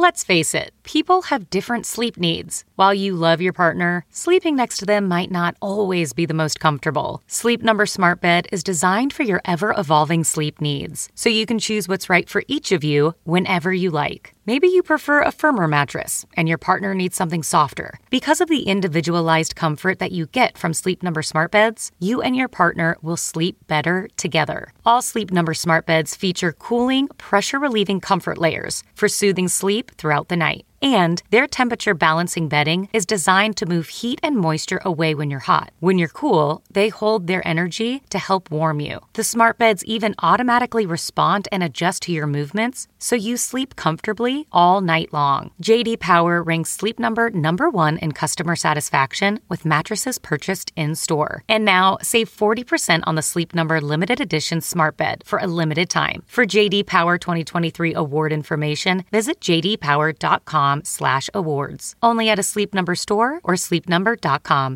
Let's face it, people have different sleep needs. While you love your partner, sleeping next to them might not always be the most comfortable. Sleep Number Smart Bed is designed for your ever-evolving sleep needs, so you can choose what's right for each of you whenever you like. Maybe you prefer a firmer mattress and your partner needs something softer. Because of the individualized comfort that you get from Sleep Number Smart Beds, you and your partner will sleep better together. All Sleep Number Smart Beds feature cooling, pressure-relieving comfort layers for soothing sleep throughout the night. And their temperature balancing bedding is designed to move heat and moisture away when you're hot. When you're cool, they hold their energy to help warm you. The smart beds even automatically respond and adjust to your movements, so you sleep comfortably all night long. J.D. Power ranks Sleep Number #1 in customer satisfaction with mattresses purchased in-store. And now, save 40% on the Sleep Number limited edition smart bed for a limited time. For J.D. Power 2023 award information, visit jdpower.com/awards. Only at a Sleep Number store or sleepnumber.com.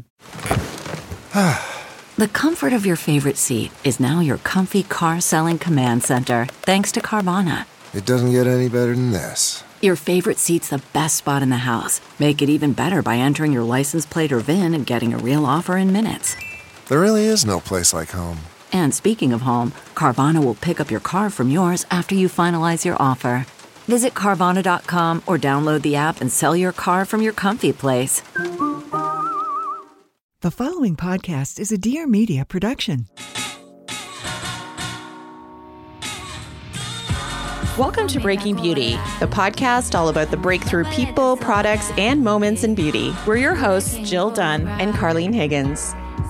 The comfort of your favorite seat is now your comfy car selling command center, thanks to Carvana. It doesn't get any better than this. Your favorite seat's the best spot in the house. Make it even better by entering your license plate or VIN and getting a real offer in minutes. There really is no place like home. And speaking of home, Carvana will pick up your car from yours after you finalize your offer. Visit Carvana.com or download the app and sell your car from your comfy place. The following podcast is a Dear Media production. Welcome to Breaking Beauty, the podcast all about the breakthrough people, products, and moments in beauty. We're your hosts, Jill Dunn and Carlene Higgins.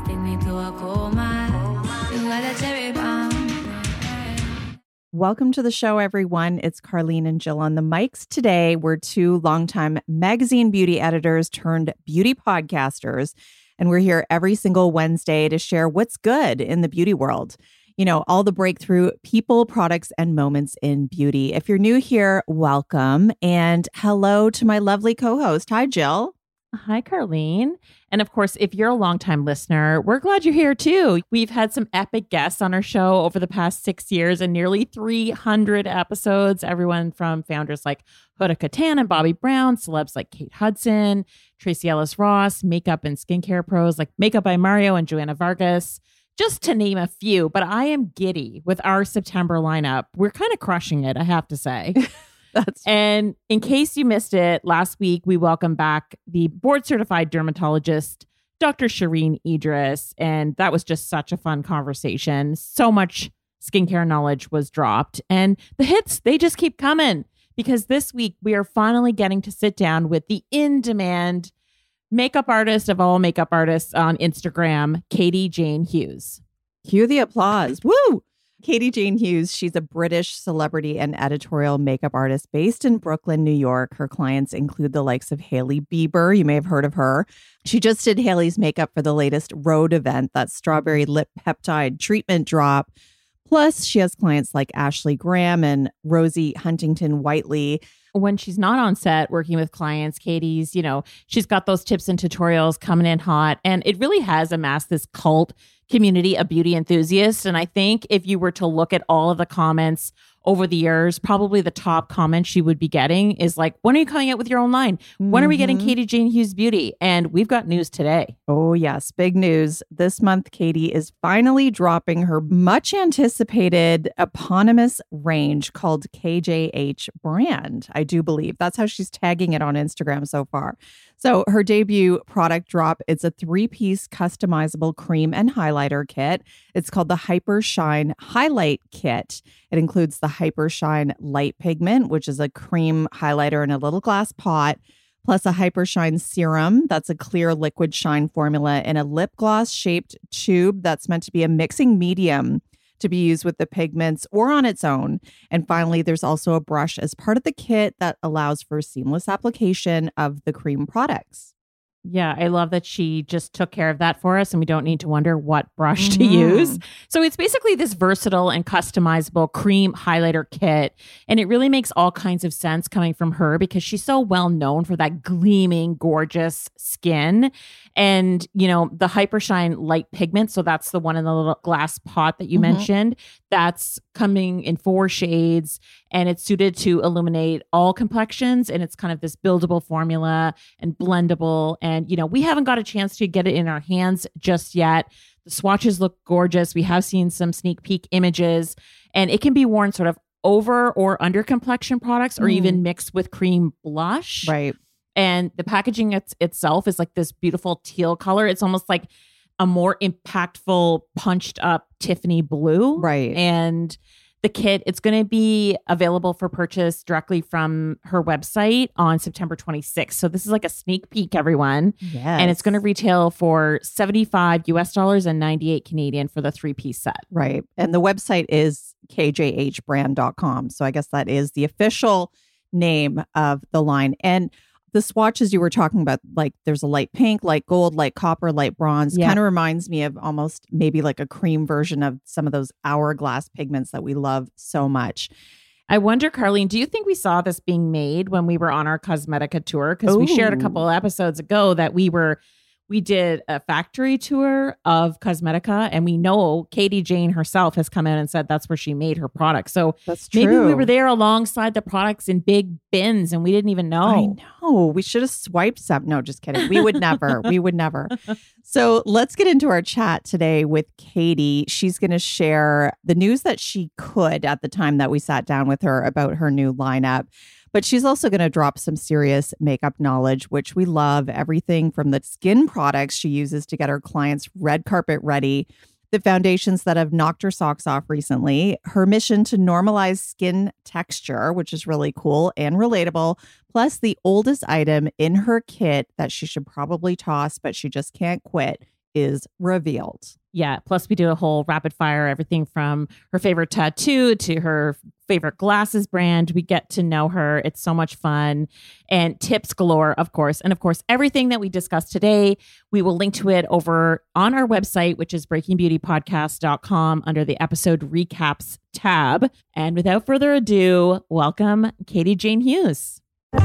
Welcome to the show, everyone. It's Carlene and Jill on the mics. Today, we're two longtime magazine beauty editors turned beauty podcasters, and we're here every single Wednesday to share what's good in the beauty world. You know, all the breakthrough people, products, and moments in beauty. If you're new here, welcome. And hello to my lovely co-host. Hi, Jill. Hi, Carlene. And of course, if you're a longtime listener, we're glad you're here too. We've had some epic guests on our show over the past 6 years and nearly 300 episodes. Everyone from founders like Huda Kattan and Bobbi Brown, celebs like Kate Hudson, Tracy Ellis Ross, makeup and skincare pros like Makeup by Mario and Joanna Vargas, just to name a few. But I am giddy with our September lineup. We're kind of crushing it, I have to say. And in case you missed it, last week we welcomed back the board-certified dermatologist, Dr. Shireen Idris, and that was just such a fun conversation. So much skincare knowledge was dropped, and the hits, they just keep coming, because this week we are finally getting to sit down with the in-demand makeup artist of all makeup artists on Instagram, Katie Jane Hughes. Cue the applause. Woo! Katie Jane Hughes, she's a British celebrity and editorial makeup artist based in Brooklyn, New York. Her clients include the likes of Hailey Bieber. You may have heard of her. She just did Hailey's makeup for the latest Rhode event, that strawberry lip peptide treatment drop. Plus, she has clients like Ashley Graham and Rosie Huntington Whiteley. When she's not on set working with clients, Katie's, you know, she's got those tips and tutorials coming in hot. And it really has amassed this cult community of beauty enthusiasts. And I think if you were to look at all of the comments over the years, probably the top comment she would be getting is like, when are you coming out with your own line? When are we getting Katie Jane Hughes Beauty? And we've got news today. Oh, yes. Big news. This month, Katie is finally dropping her much anticipated eponymous range called KJH Brand. I do believe that's how she's tagging it on Instagram so far. So her debut product drop, it's a 3-piece customizable cream and highlighter kit. It's called the Hyper Shine Highlight Kit. It includes the Hyper Shine Light Pigment, which is a cream highlighter in a little glass pot, plus a Hyper Shine Serum. That's a clear liquid shine formula in a lip gloss shaped tube that's meant to be a mixing medium to be used with the pigments or on its own. And finally, there's also a brush as part of the kit that allows for seamless application of the cream products. Yeah, I love that she just took care of that for us and we don't need to wonder what brush to use. So it's basically this versatile and customizable cream highlighter kit. And it really makes all kinds of sense coming from her because she's so well known for that gleaming, gorgeous skin. And, you know, the Hyper Shine Light Pigment, so that's the one in the little glass pot that you mentioned, That's coming in 4 shades, and it's suited to illuminate all complexions. And it's kind of this buildable formula and blendable. And, we haven't got a chance to get it in our hands just yet. The swatches look gorgeous. We have seen some sneak peek images, and it can be worn sort of over or under complexion products or even mixed with cream blush. Right. And the packaging itself is like this beautiful teal color. It's almost like a more impactful, punched up Tiffany blue. Right. And the kit, it's going to be available for purchase directly from her website on September 26th. So this is like a sneak peek, everyone. Yes. And it's going to retail for $75 US and 98 Canadian for the 3-piece set. Right. And the website is kjhbrand.com. So I guess that is the official name of the line. And the swatches you were talking about, like there's a light pink, light gold, light copper, light bronze, kind of reminds me of almost maybe like a cream version of some of those hourglass pigments that we love so much. I wonder, Carlene, do you think we saw this being made when we were on our Cosmetica tour? Because we shared a couple of episodes ago that we did a factory tour of Cosmetica, and we know Katie Jane herself has come in and said that's where she made her product. So that's true. Maybe we were there alongside the products in big bins and we didn't even know. I know. We should have swiped some. No, just kidding. We would never. We would never. So let's get into our chat today with Katie. She's going to share the news that she could at the time that we sat down with her about her new lineup. But she's also going to drop some serious makeup knowledge, which we love. Everything from the skin products she uses to get her clients red carpet ready, the foundations that have knocked her socks off recently, her mission to normalize skin texture, which is really cool and relatable, plus the oldest item in her kit that she should probably toss, but she just can't quit, is revealed. Yeah. Plus, we do a whole rapid fire, everything from her favorite tattoo to her favorite glasses brand. We get to know her. It's so much fun, and tips galore, of course. And of course, everything that we discussed today, we will link to it over on our website, which is breakingbeautypodcast.com under the episode recaps tab. And without further ado, welcome Katie Jane Hughes.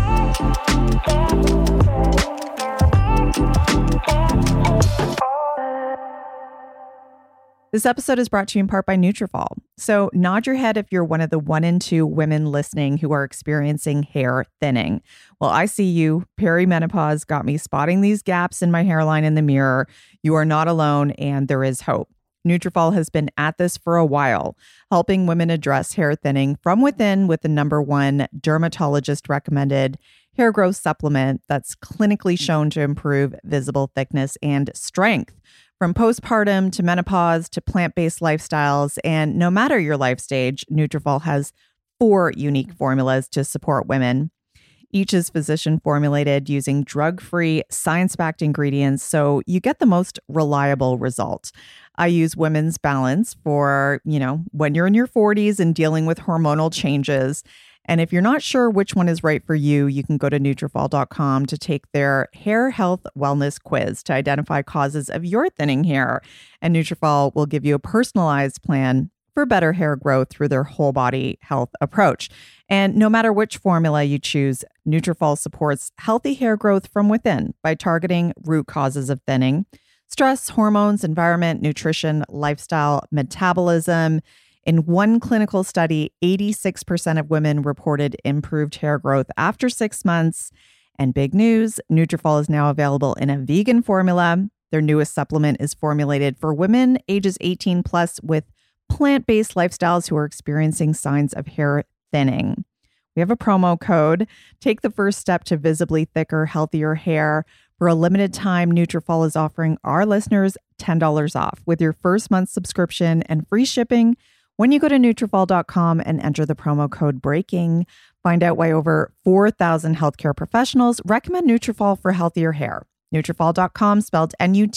This episode is brought to you in part by Nutrafol. So nod your head if you're one of the 1 in 2 women listening who are experiencing hair thinning. Well, I see you. Perimenopause got me spotting these gaps in my hairline in the mirror. You are not alone, and there is hope. Nutrafol has been at this for a while, helping women address hair thinning from within with the #1 dermatologist recommended hair growth supplement that's clinically shown to improve visible thickness and strength. From postpartum to menopause to plant-based lifestyles, and no matter your life stage, Nutrafol has 4 unique formulas to support women. Each is physician formulated using drug-free, science-backed ingredients, so you get the most reliable result. I use Women's Balance for, when you're in your 40s and dealing with hormonal changes. And if you're not sure which one is right for you, you can go to Nutrafol.com to take their hair health wellness quiz to identify causes of your thinning hair. And Nutrafol will give you a personalized plan for better hair growth through their whole body health approach. And no matter which formula you choose, Nutrafol supports healthy hair growth from within by targeting root causes of thinning: stress, hormones, environment, nutrition, lifestyle, metabolism. In one clinical study, 86% of women reported improved hair growth after 6 months. And big news, Nutrafol is now available in a vegan formula. Their newest supplement is formulated for women ages 18 plus with plant-based lifestyles who are experiencing signs of hair thinning. We have a promo code. Take the first step to visibly thicker, healthier hair. For a limited time, Nutrafol is offering our listeners $10 off with your first month's subscription and free shipping when you go to Nutrafol.com and enter the promo code BREAKING. Find out why over 4,000 healthcare professionals recommend Nutrafol for healthier hair. Nutrafol.com, spelled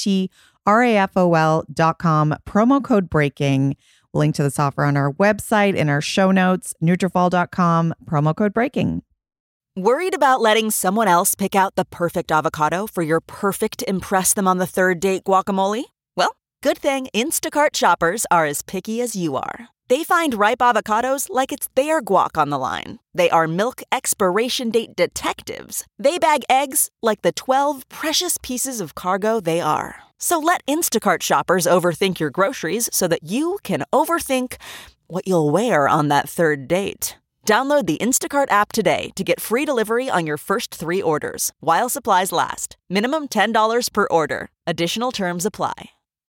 Nutrafol.com, promo code BREAKING. We'll link to this offer on our website in our show notes, Nutrafol.com, promo code BREAKING. Worried about letting someone else pick out the perfect avocado for your perfect impress them on the third date guacamole? Well, good thing Instacart shoppers are as picky as you are. They find ripe avocados like it's their guac on the line. They are milk expiration date detectives. They bag eggs like the 12 precious pieces of cargo they are. So let Instacart shoppers overthink your groceries so that you can overthink what you'll wear on that third date. Download the Instacart app today to get free delivery on your first 3 orders, while supplies last. Minimum $10 per order. Additional terms apply.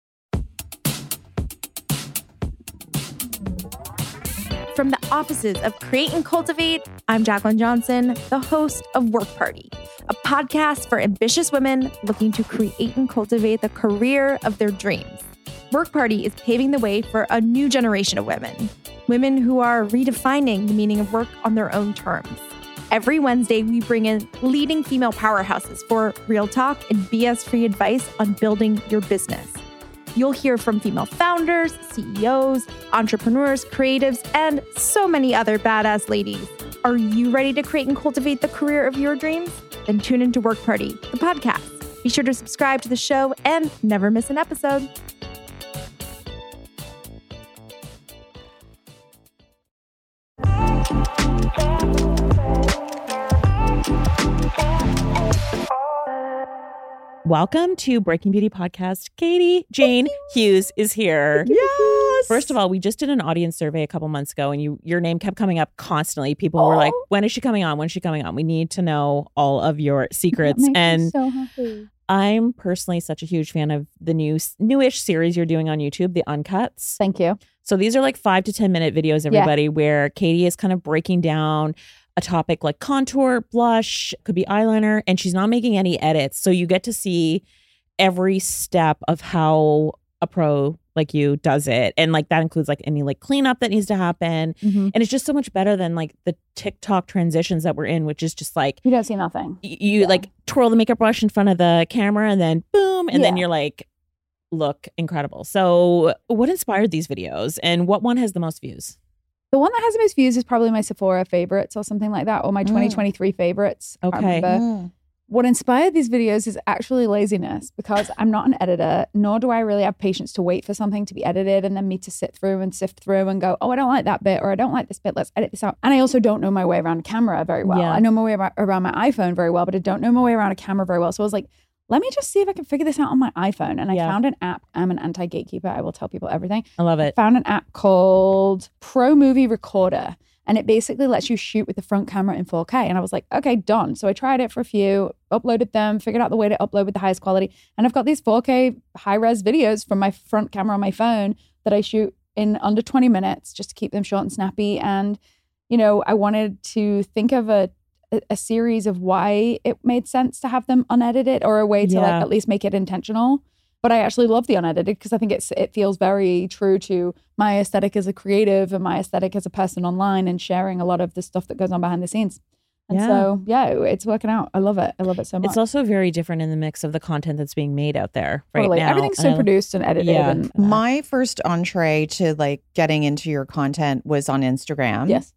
From the offices of Create and Cultivate, I'm Jacqueline Johnson, the host of Work Party, a podcast for ambitious women looking to create and cultivate the career of their dreams. Work Party is paving the way for a new generation of women who are redefining the meaning of work on their own terms. Every Wednesday, we bring in leading female powerhouses for real talk and BS-free advice on building your business. You'll hear from female founders, CEOs, entrepreneurs, creatives, and so many other badass ladies. Are you ready to create and cultivate the career of your dreams? Then tune into Work Party, the podcast. Be sure to subscribe to the show and never miss an episode. Welcome to Breaking Beauty Podcast. Katie Jane Hughes is here. Yes. First of all, we just did an audience survey a couple months ago, and your name kept coming up constantly. People were like, "When is she coming on? When is she coming on?" We need to know all of your secrets. That makes and me so happy. I'm personally such a huge fan of the newish series you're doing on YouTube, the Uncuts. Thank you. So these are like 5 to 10 minute videos, everybody, where Katie is kind of breaking down a topic like contour, blush, could be eyeliner, and she's not making any edits. So you get to see every step of how a pro like you does it. And like that includes like any like cleanup that needs to happen. Mm-hmm. And it's just so much better than like the TikTok transitions that we're in, which is just like You don't see nothing. you like twirl the makeup brush in front of the camera and then boom. And then you're like, look incredible. So what inspired these videos and what one has the most views? The one that has the most views is probably my Sephora favorites or something like that, or my 2023 favorites. I can't remember. What inspired these videos is actually laziness, because I'm not an editor, nor do I really have patience to wait for something to be edited and then me to sit through and sift through and go, oh, I don't like that bit, or I don't like this bit, let's edit this out. And I also don't know my way around a camera very well. Yeah. I know my way around my iPhone very well, but I don't know my way around a camera very well. So I was like, let me just see if I can figure this out on my iPhone. And I found an app. I'm an anti-gatekeeper. I will tell people everything. I love it. I found an app called Pro Movie Recorder. And it basically lets you shoot with the front camera in 4K. And I was like, okay, done. So I tried it for a few, uploaded them, figured out the way to upload with the highest quality. And I've got these 4K high-res videos from my front camera on my phone that I shoot in under 20 minutes just to keep them short and snappy. And, you know, I wanted to think of a series of why it made sense to have them unedited, or a way to like at least make it intentional. But I actually love the unedited because I think it feels very true to my aesthetic as a creative and my aesthetic as a person online, and sharing a lot of the stuff that goes on behind the scenes. And so, it's working out. I love it. I love it so much. It's also very different in the mix of the content that's being made out there right totally. now. Everything's so produced and edited. And my first entree to like getting into your content was on Instagram. Yes.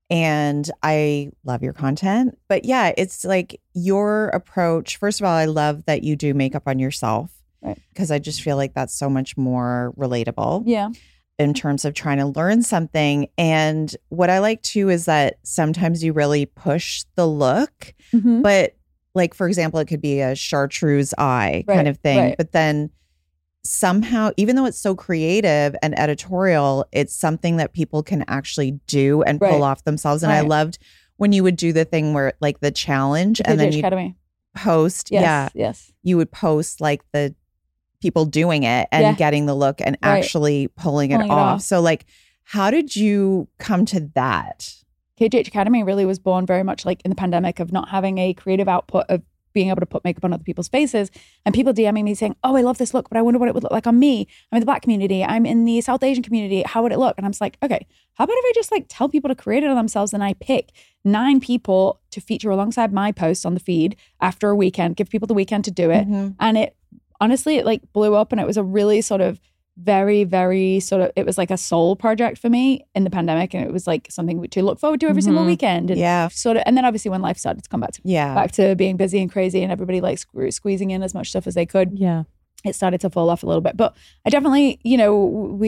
And I love your content. But yeah, it's like your approach. First of all, I love that you do makeup on yourself. Right. Because I just feel like that's so much more relatable. Yeah. In terms of trying to learn something. And what I like too is that sometimes you really push the look. Mm-hmm. But like, for example, it could be a chartreuse eye kind of thing. Right. But then somehow, even though it's so creative and editorial, it's something that people can actually do and pull off themselves. And I loved when you would do the thing where like the challenge and then you post. Yes. You would post like the people doing it and getting the look and actually pulling it off. So like, how did you come to that? KGH Academy really was born very much like in the pandemic of not having a creative output of being able to put makeup on other people's faces, and people DMing me saying, oh, I love this look, but I wonder what it would look like on me. I'm in the Black community. I'm in the South Asian community. How would it look? And I'm just like, okay, how about if I just like tell people to create it on themselves, and I pick 9 people to feature alongside my posts on the feed after a weekend, give people the weekend to do it. Mm-hmm. And it honestly, it like blew up, and it was a really sort of very, very sort of, it was like a soul project for me in the pandemic. And it was like something to look forward to every single weekend. And sort of, and then obviously when life started to come back to being busy and crazy and everybody like squeezing in as much stuff as they could. Yeah. it started to fall off a little bit. But I definitely, you know,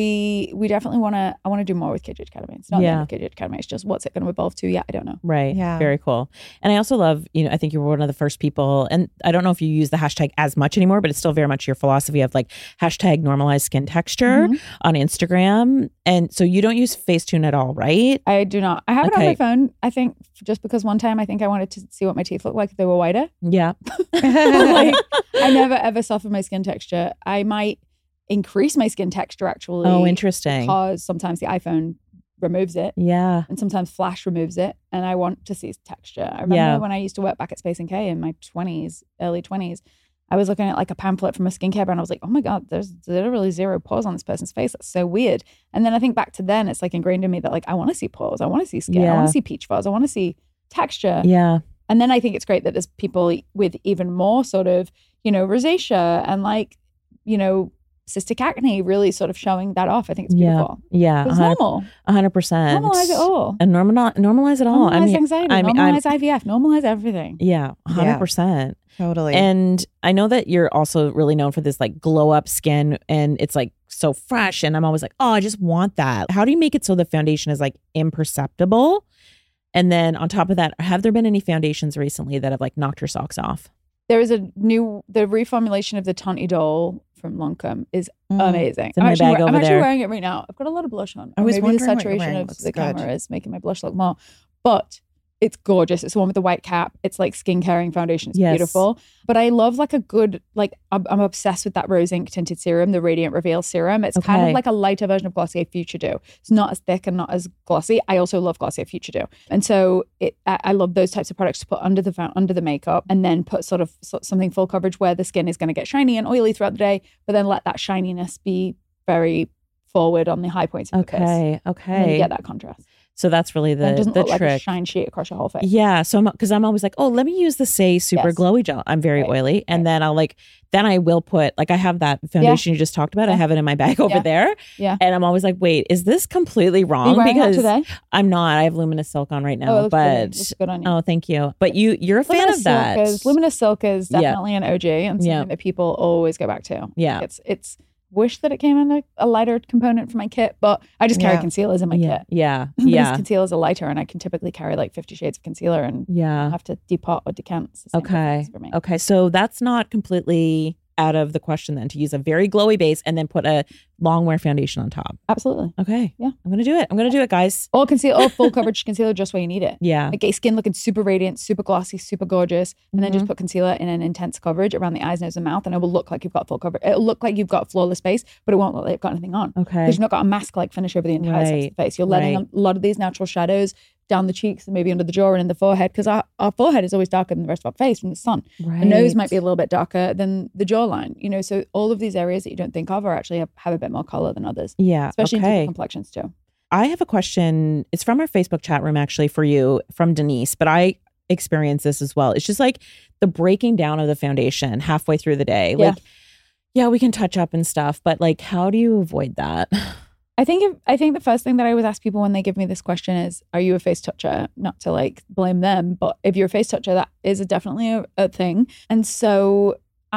we definitely I want to do more with KJ Academy. It's not the end of KJ Academy. It's just what's it going to evolve to? Yeah, I don't know. Right. Yeah. Very cool. And I also love, you know, I think you were one of the first people, and I don't know if you use the hashtag as much anymore, but it's still very much your philosophy of like hashtag normalized skin texture on Instagram. And so you don't use Facetune at all, right? I do not. I have it on my phone. I think just because one time I think I wanted to see what my teeth looked like if they were whiter. Yeah. Like, I never ever suffer my skin texture. I might increase my skin texture actually. Oh, interesting. Because sometimes the iPhone removes it. Yeah. And sometimes Flash removes it. And I want to see texture. I remember when I used to work back at Space NK in my 20s, early 20s, I was looking at like a pamphlet from a skincare brand. I was like, oh my God, there's literally 0 pores on this person's face. That's so weird. And then I think back to then, it's like ingrained in me that like, I want to see pores. I want to see skin. I want to see peach fuzz. I want to see texture. Yeah. And then I think it's great that there's people with even more sort of, you know, rosacea and like, you know, cystic acne really sort of showing that off. I think it's beautiful. Yeah. It's normal. 100%. Normalize it all. And normalize it all. Normalize anxiety. Normalize IVF. Normalize everything. Yeah. 100%. Totally. And I know that you're also really known for this like glow up skin, and it's like so fresh. And I'm always like, oh, I just want that. How do you make it so the foundation is like imperceptible? And then on top of that, have there been any foundations recently that have like knocked your socks off? There is the reformulation of the Tonti Doll from Lancome is amazing. It's in my bag over I'm actually there. wearing it right now. I've got a lot of blush on. I was Maybe the wondering what you're saturation wearing of looks the good. camera is making my blush look more. But it's gorgeous. It's the one with the white cap. It's like skin caring foundation. It's beautiful. But I love like a good, like I'm obsessed with that Rose Ink tinted serum, the Radiant Reveal serum. It's kind of like a lighter version of Glossier Future Dew. It's not as thick and not as glossy. I also love Glossier Future Dew. And so I love those types of products to put under the makeup and then put sort of something full coverage where the skin is going to get shiny and oily throughout the day, but then let that shininess be very forward on the high points of the face. Okay. And then you get that contrast. So that's really the it doesn't look trick. like a shine sheet across your whole face. Yeah. So I'm always like, oh, let me use the Say Super Glowy Gel. I'm very oily. And then then I will put, like I have that foundation you just talked about. I have it in my bag over there. Yeah. And I'm always like, wait, is this completely wrong? Are you wearing that Because today? I'm not. I have Luminous Silk on right now. It looks good. It looks good on you. Oh, thank you. But you're a fan of that. Luminous Silk is definitely an OG and something that people always go back to. Yeah. It's wish that it came in a lighter component for my kit, but I just carry concealers in my kit. Yeah. These concealers are lighter and I can typically carry like 50 shades of concealer and have to depot or decant. It's the same difference for me. Okay. So that's not completely out of the question then, to use a very glowy base and then put a long wear foundation on top. Absolutely. Okay. Yeah. I'm going to do it, guys. Or full coverage concealer just where you need it. Yeah. Like skin looking super radiant, super glossy, super gorgeous. And then just put concealer in an intense coverage around the eyes, nose, and mouth. And it will look like you've got full coverage. It'll look like you've got flawless face, but it won't look like you've got anything on. Okay. Because you've not got a mask-like finish over the entire side of the face. You're letting a lot of these natural shadows down the cheeks and maybe under the jaw and in the forehead, because our forehead is always darker than the rest of our face from the sun. Right. The nose might be a little bit darker than the jawline, you know, so all of these areas that you don't think of are actually have a bit more color than others. Yeah. Especially in different complexions too. I have a question. It's from our Facebook chat room actually for you, from Denise, but I experience this as well. It's just like the breaking down of the foundation halfway through the day. Yeah. Like, yeah, we can touch up and stuff, but like, how do you avoid that? I think the first thing that I always ask people when they give me this question is, are you a face toucher? Not to like blame them, but if you're a face toucher, that is definitely a thing. And so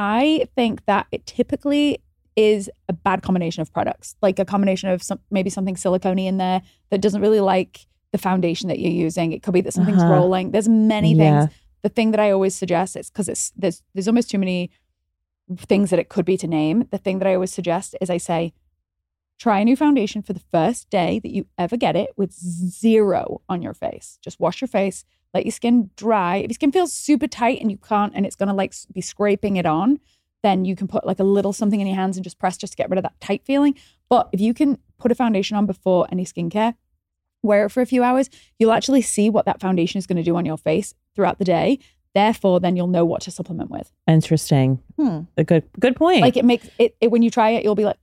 I think that it typically is a bad combination of products, like a combination of maybe something silicone-y in there that doesn't really like the foundation that you're using. It could be that something's rolling. There's many things. The thing that I always suggest is, because there's almost too many things that it could be to name. The thing that I always suggest is I say, try a new foundation for the first day that you ever get it with 0 on your face. Just wash your face, let your skin dry. If your skin feels super tight and you can't, and it's going to like be scraping it on, then you can put like a little something in your hands and just press just to get rid of that tight feeling. But if you can put a foundation on before any skincare, wear it for a few hours, you'll actually see what that foundation is going to do on your face throughout the day. Therefore, then you'll know what to supplement with. Interesting. A good point. Like it makes it when you try it, you'll be like,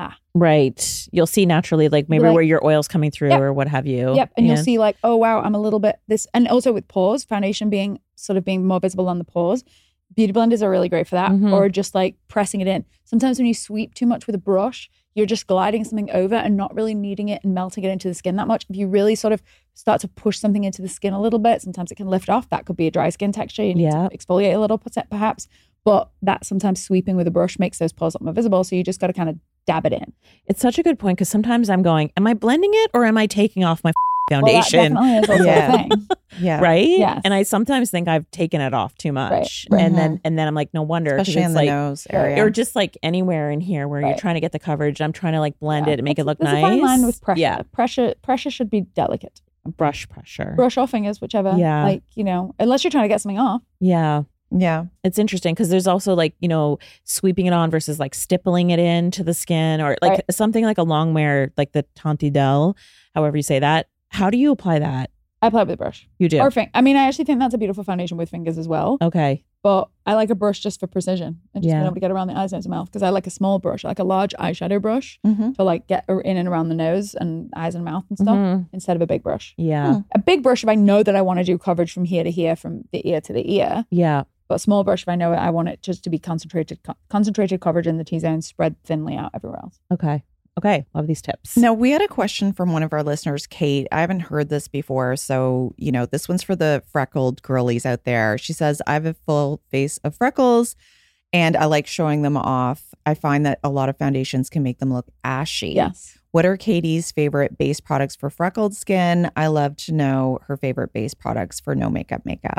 right. You'll see naturally, like maybe where your oil's coming through or what have you. Yep. And you'll see like, oh, wow, I'm a little bit this. And also with pores, foundation being more visible on the pores. Beauty blenders are really great for that. Or just like pressing it in. Sometimes when you sweep too much with a brush, you're just gliding something over and not really kneading it and melting it into the skin that much. If you really sort of start to push something into the skin a little bit, sometimes it can lift off. That could be a dry skin texture. You need to exfoliate a little perhaps. but that sometimes sweeping with a brush makes those pores look more visible. So you just got to kind of dab it in. It's such a good point because sometimes I'm going, am I blending it or am I taking off my foundation? Well, that definitely is also a thing. Yeah. Right? Yes. And I sometimes think I've taken it off too much. Right. And then I'm like, no wonder. 'cause Especially in it's the like, nose area. or just like anywhere in here where you're Right. trying to get the coverage. I'm trying to like blend it and make it look There's nice. a fine line with pressure. Yeah. Pressure should be delicate. Brush pressure. Brush or fingers, whichever. Yeah. Like, unless you're trying to get something off. Yeah. Yeah. It's interesting because there's also like, sweeping it on versus like stippling it into the skin or like Right. something like a long wear, like the Tantidel, however you say that. How do you apply that? I apply it with a brush. You do? Or I mean, I actually think that's a beautiful foundation with fingers as well. Okay. But I like a brush just for precision and just Yeah. being able to get around the eyes, nose, and mouth. Because I like a small brush, I like a large eyeshadow brush Mm-hmm. to like get in and around the nose and eyes and mouth and stuff Mhm. instead of a big brush. Yeah. A big brush if I know that I want to do coverage from here to here, from the ear to the ear. Yeah. But a small brush if I know I want it just to be concentrated coverage in the T-zone, spread thinly out everywhere else. Okay. Love these tips. Now, we had a question from one of our listeners, Kate. I haven't heard this before. So, this one's for the freckled girlies out there. She says, I have a full face of freckles and I like showing them off. I find that a lot of foundations can make them look ashy. Yes. What are Katie's favorite base products for freckled skin? I love to know her favorite base products for no makeup.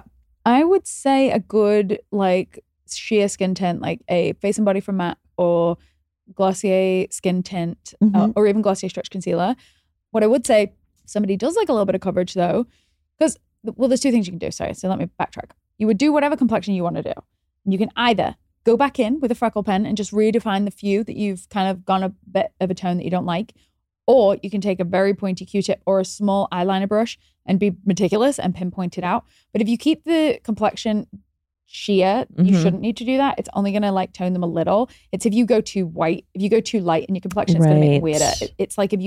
I would say a good like sheer skin tint, like a Face and Body from MAC or Glossier skin tint, or even Glossier stretch concealer. What I would say, if somebody does like a little bit of coverage though, because there's two things you can do. Sorry, so let me backtrack. You would do whatever complexion you want to do. You can either go back in with a freckle pen and just redefine the few that you've kind of gone a bit of a tone that you don't like, or you can take a very pointy Q-tip or a small eyeliner brush and be meticulous and pinpoint it out. But if you keep the complexion sheer, you shouldn't need to do that. It's only going to like tone them a little. It's if you go too white, if you go too light in your complexion, it's going to make it weirder. It's like if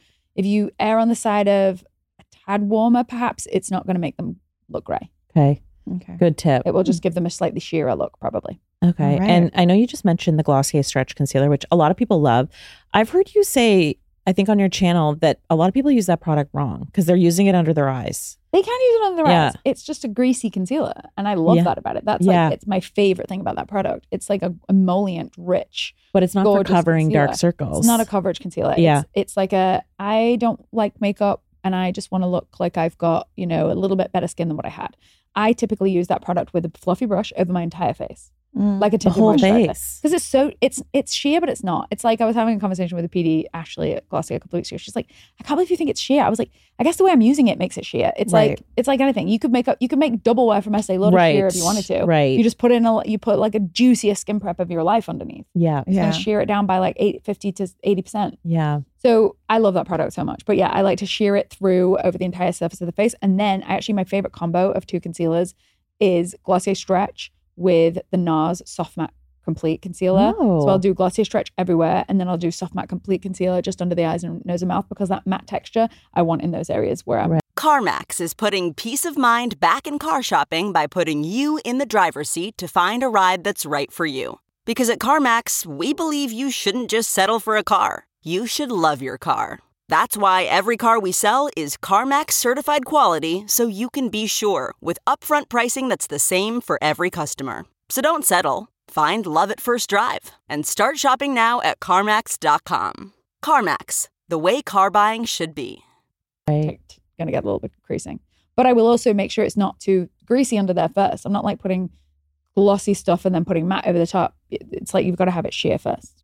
you err on the side of a tad warmer, perhaps it's not going to make them look gray. Okay. Okay. Good tip. It will just give them a slightly sheerer look, probably. Okay. Right. And I know you just mentioned the Glossier stretch concealer, which a lot of people love. I've heard you say, I think on your channel, that a lot of people use that product wrong because they're using it under their eyes. They can use it under their eyes. It's just a greasy concealer. And I love that about it. That's like, it's my favorite thing about that product. It's like a emollient rich. But it's not for covering concealer. dark circles. It's not a coverage concealer. Yeah. It's like I don't like makeup and I just want to look like I've got, a little bit better skin than what I had. I typically use that product with a fluffy brush over my entire face. Like a tinted whole moisturizer. face. Because it's sheer, but it's not. It's like I was having a conversation with a PD, Ashley at Glossier a couple weeks ago. She's like, I can't believe you think it's sheer. I was like, I guess the way I'm using it makes it sheer. It's like anything. You could make double wear from Estee Lauder sheer if you wanted to. Right. You just put like a juiciest skin prep of your life underneath. Yeah. It's gonna sheer it down by like 50 to 80%. Yeah. So I love that product so much. But yeah, I like to sheer it through over the entire surface of the face. And then my favorite combo of two concealers is Glossier Stretch with the NARS Soft Matte Complete Concealer. So I'll do Glossier Stretch everywhere, and then I'll do Soft Matte Complete Concealer just under the eyes and nose and mouth, because that matte texture I want in those areas where I'm. CarMax is putting peace of mind back in car shopping by putting you in the driver's seat to find a ride that's right for you. Because at CarMax, we believe you shouldn't just settle for a car. You should love your car. That's why every car we sell is CarMax certified quality, so you can be sure with upfront pricing that's the same for every customer. So don't settle. Find love at first drive and start shopping now at CarMax.com. CarMax, the way car buying should be. Going to get a little bit creasing. But I will also make sure it's not too greasy under there first. I'm not like putting glossy stuff and then putting matte over the top. It's like you've got to have it sheer first.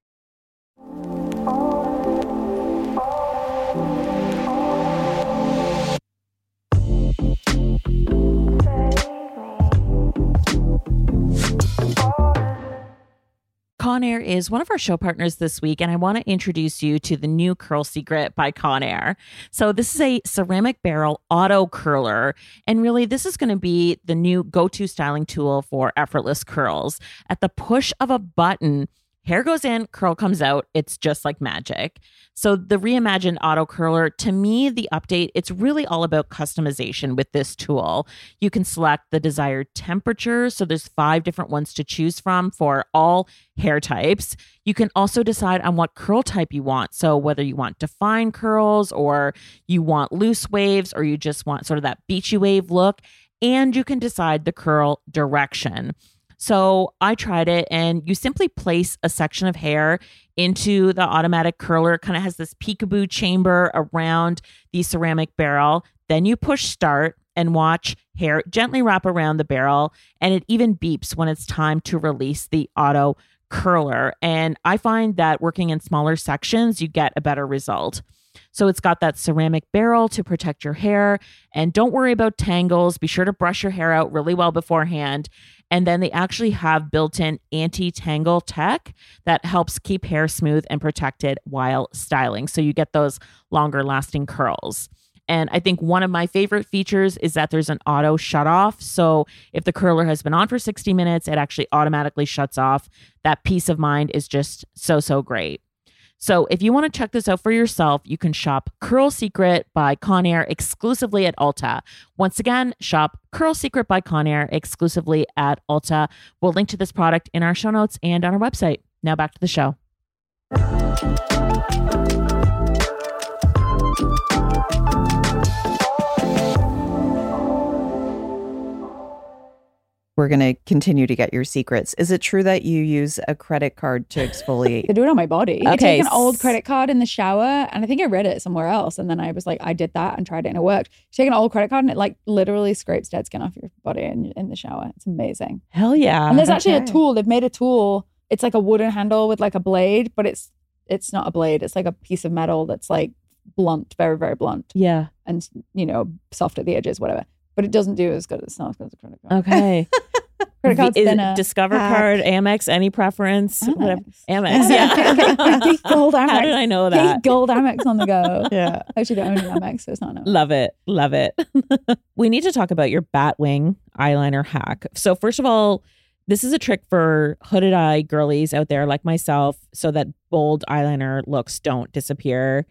Conair is one of our show partners this week, and I want to introduce you to the new Curl Secret by Conair. So this is a ceramic barrel auto curler, and really this is going to be the new go-to styling tool for effortless curls. At the push of a button, hair goes in, curl comes out. It's just like magic. So the reimagined auto curler, to me, the update, it's really all about customization with this tool. You can select the desired temperature. So there's 5 different ones to choose from for all hair types. You can also decide on what curl type you want. So whether you want defined curls or you want loose waves or you just want sort of that beachy wave look, and you can decide the curl direction. So I tried it, and you simply place a section of hair into the automatic curler. It kind of has this peekaboo chamber around the ceramic barrel. Then you push start and watch hair gently wrap around the barrel, and it even beeps when it's time to release the auto curler. And I find that working in smaller sections, you get a better result. So it's got that ceramic barrel to protect your hair, and don't worry about tangles. Be sure to brush your hair out really well beforehand. And then they actually have built-in anti-tangle tech that helps keep hair smooth and protected while styling. So you get those longer lasting curls. And I think one of my favorite features is that there's an auto shut off. So if the curler has been on for 60 minutes, it actually automatically shuts off. That peace of mind is just so great. So if you want to check this out for yourself, you can shop Curl Secret by Conair exclusively at Ulta. Once again, shop Curl Secret by Conair exclusively at Ulta. We'll link to this product in our show notes and on our website. Now back to the show. We're going to continue to get your secrets. Is it true that you use a credit card to exfoliate? They do it on my body. Okay. I take an old credit card in the shower, and I think I read it somewhere else. And then I was like, I did that and tried it and it worked. You take an old credit card and it like literally scrapes dead skin off your body in the shower. It's amazing. Hell yeah. And there's actually a tool. They've made a tool. It's like a wooden handle with like a blade, but it's not a blade. It's like a piece of metal that's like blunt, very, very blunt. Yeah. And, soft at the edges, whatever. But it doesn't do as good. It's not as good as a credit card. Okay. Credit card's Is thinner. it Discover card, Amex, any preference? Amex. Whatever. Amex, yeah. Geek Gold Amex. How did I know that? Geek Gold Amex on the go. Yeah. I actually don't own an Amex, so it's not. Love it. Love it. We need to talk about your Batwing eyeliner hack. So first of all, this is a trick for hooded eye girlies out there like myself so that bold eyeliner looks don't disappear.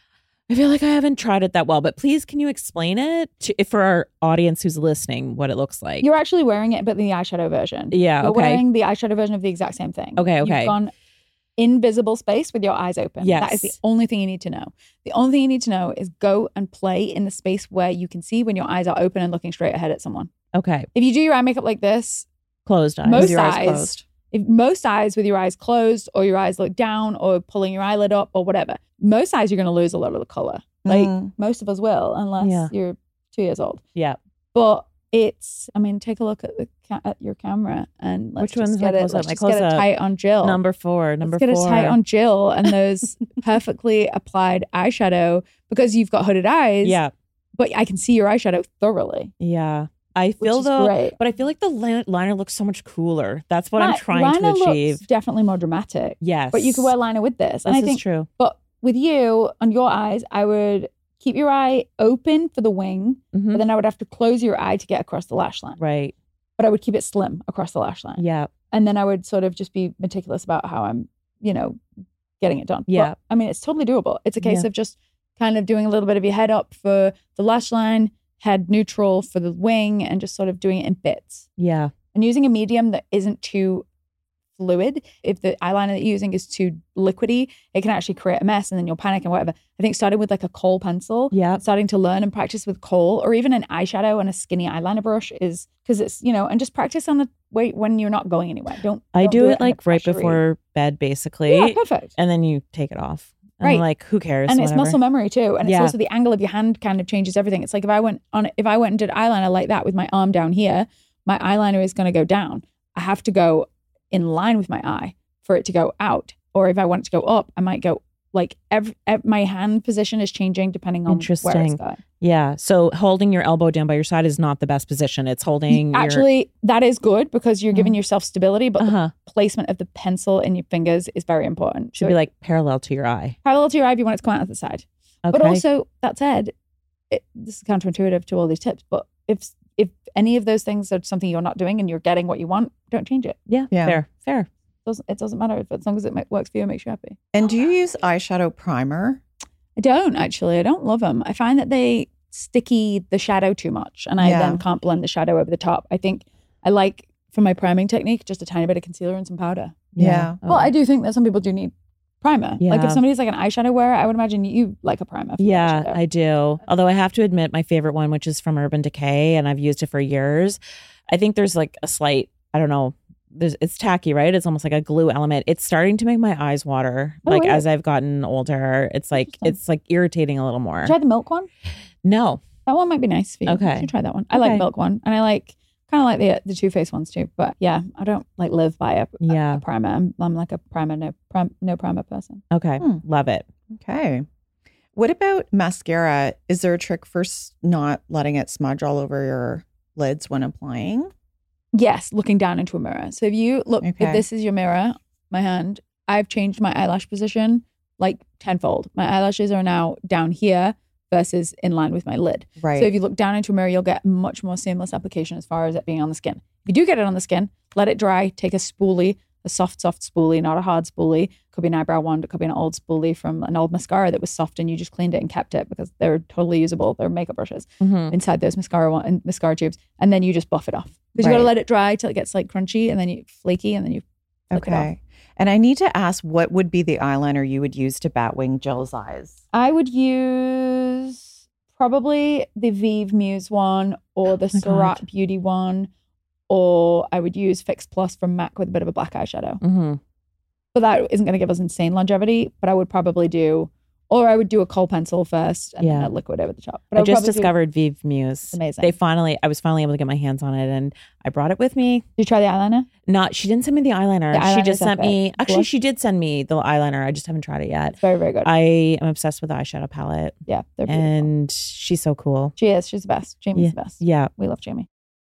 I feel like I haven't tried it that well, but please, can you explain it for our audience who's listening, what it looks like? You're actually wearing it, but the eyeshadow version. Yeah, You're okay. wearing the eyeshadow version of the exact same thing. Okay. You've gone invisible space with your eyes open. Yes. That is the only thing you need to know. The only thing you need to know is go and play in the space where you can see when your eyes are open and looking straight ahead at someone. Okay. If you do your eye makeup like this, Closed eyes. most With your eyes eyes closed. If most eyes with your eyes closed or your eyes look down or pulling your eyelid up or whatever, most eyes you're going to lose a lot of the color. Like most of us will, unless you're 2 years old. Yeah. But take a look at your camera and let's Which one's just my get it. close-up? Let's My just get it close-up. tight on Jill. Number 4. Let's get it tight on Jill and those perfectly applied eyeshadow because you've got hooded eyes. Yeah. But I can see your eyeshadow thoroughly. Yeah. I feel is though, great. but I feel like the liner looks so much cooler. That's what I'm trying liner to achieve. Looks definitely more dramatic. Yes. But you could wear liner with this. And This I think is true. But with you, on your eyes, I would keep your eye open for the wing, but then I would have to close your eye to get across the lash line. Right. But I would keep it slim across the lash line. Yeah. And then I would sort of just be meticulous about how I'm, getting it done. Yeah. But, it's totally doable. It's a case of just kind of doing a little bit of your head up for the lash line, head neutral for the wing, and just sort of doing it in bits. Yeah. And using a medium that isn't too fluid. If the eyeliner that you're using is too liquidy, it can actually create a mess and then you'll panic and whatever. I think starting with like a kohl pencil, starting to learn and practice with kohl, or even an eyeshadow and a skinny eyeliner brush is because it's, and just practice on the way when you're not going anywhere. Don't do it under like right pressure. before bed, basically. Yeah, perfect. And then you take it off. And Right. like, who cares? And it's Whatever. muscle memory too. And it's Yeah. also the angle of your hand kind of changes everything. It's like if I went and did eyeliner like that with my arm down here, my eyeliner is going to go down. I have to go in line with my eye for it to go out. Or if I want it to go up, I might go like my hand position is changing depending on where it's Interesting. going. Yeah. So holding your elbow down by your side is not the best position. It's holding Actually, that is good because you're giving yourself stability, but Uh-huh. the placement of the pencil in your fingers is very important. should be like parallel to your eye. parallel to your eye if you want it to come out of the side. Okay. But also, that said, this is counterintuitive to all these tips, but if any of those things are something you're not doing and you're getting what you want, don't change it. yeah. Fair. It doesn't matter as long as it works for you and makes you happy. And do you use eyeshadow primer? I don't actually. I don't love them. I find that they sticky the shadow too much and I then can't blend the shadow over the top. I think I like, for my priming technique, just a tiny bit of concealer and some powder. Yeah. Well, I do think that some people do need primer. Yeah. Like if somebody's like an eyeshadow wearer, I would imagine you like a primer. For your Yeah, eyeshadow. I do. Although I have to admit my favorite one, which is from Urban Decay, and I've used it for years. I think there's like a slight, I don't know, it's tacky, right? It's almost like a glue element. It's starting to make my eyes water. Oh, like really? as I've gotten older, it's like irritating a little more. Try the milk one. No. That one might be nice for you. Okay. You should try that one. I like milk one, and I like kind of like the Too Faced ones too. But yeah, I don't like live by a primer. I'm like a primer no primer person. Okay, love it. Okay. What about mascara? Is there a trick for not letting it smudge all over your lids when applying? Yes, looking down into a mirror. So if you look, if this is your mirror, my hand, I've changed my eyelash position like tenfold. My eyelashes are now down here versus in line with my lid. Right. So if you look down into a mirror, you'll get much more seamless application as far as it being on the skin. If you do get it on the skin, let it dry, take a spoolie, a soft spoolie, not a hard spoolie. Could be an eyebrow wand, it could be an old spoolie from an old mascara that was soft and you just cleaned it and kept it because they're totally usable. They're makeup brushes inside those mascara tubes. And then you just buff it off. Because you got to let it dry till it gets like crunchy and then you flaky and then you flick it off. And I need to ask, what would be the eyeliner you would use to Batwing Jill's eyes? I would use probably the Vive Muse one or the Surratt Beauty one, or I would use Fix Plus from MAC with a bit of a black eyeshadow. Mm-hmm. But that isn't going to give us insane longevity, but I would probably do, or I would do a kohl pencil first and then a liquid over the top. But I just discovered Vive Muse. It's amazing. I was finally able to get my hands on it and I brought it with me. Did you try the eyeliner? She didn't send me the eyeliner. She just sent me, actually she did send me the eyeliner. I just haven't tried it yet. It's very, very good. I am obsessed with the eyeshadow palette. Yeah, they're beautiful. And she's so cool. She is. She's the best. Jamie's the best. Yeah. We love Jamie.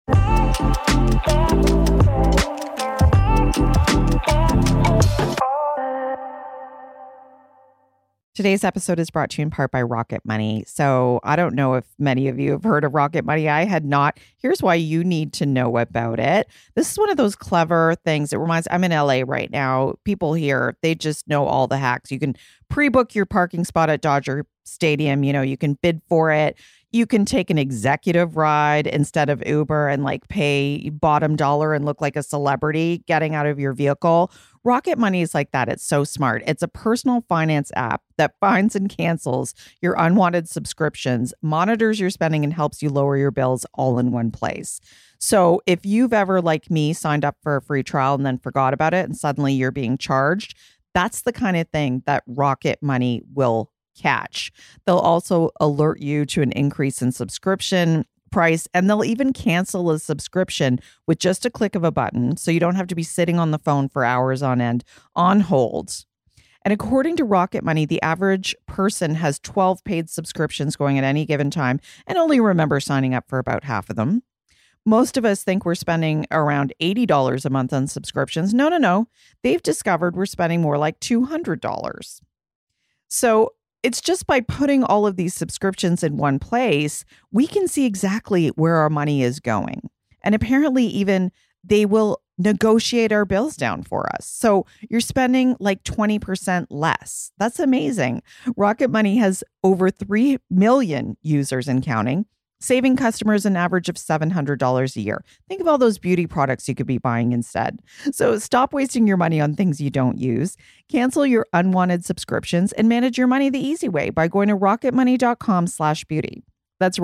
Today's episode is brought to you in part by Rocket Money. So I don't know if many of you have heard of Rocket Money. I had not. Here's why you need to know about it. This is one of those clever things. It reminds, I'm in LA right now. People here, they just know all the hacks. You can pre-book your parking spot at Dodger Stadium. You know, you can bid for it. You can take an executive ride instead of Uber and like pay bottom dollar and look like a celebrity getting out of your vehicle. Rocket Money is like that. It's so smart. It's a personal finance app that finds and cancels your unwanted subscriptions, monitors your spending, and helps you lower your bills all in one place. So if you've ever, like me, signed up for a free trial and then forgot about it and suddenly you're being charged, that's the kind of thing that Rocket Money will catch. They'll also alert you to an increase in subscription price, and they'll even cancel a subscription with just a click of a button, so you don't have to be sitting on the phone for hours on end on hold. And according to Rocket Money, the average person has 12 paid subscriptions going at any given time and only remember signing up for about half of them. Most of us think we're spending around $80 a month on subscriptions. No. They've discovered we're spending more like $200. So it's just by putting all of these subscriptions in one place, we can see exactly where our money is going. And apparently even they will negotiate our bills down for us. So you're spending like 20% less. That's amazing. Rocket Money has over 3 million users and counting, saving customers an average of $700 a year. Think of all those beauty products you could be buying instead. So stop wasting your money on things you don't use. Cancel your unwanted subscriptions and manage your money the easy way by going to rocketmoney.com/beauty. That's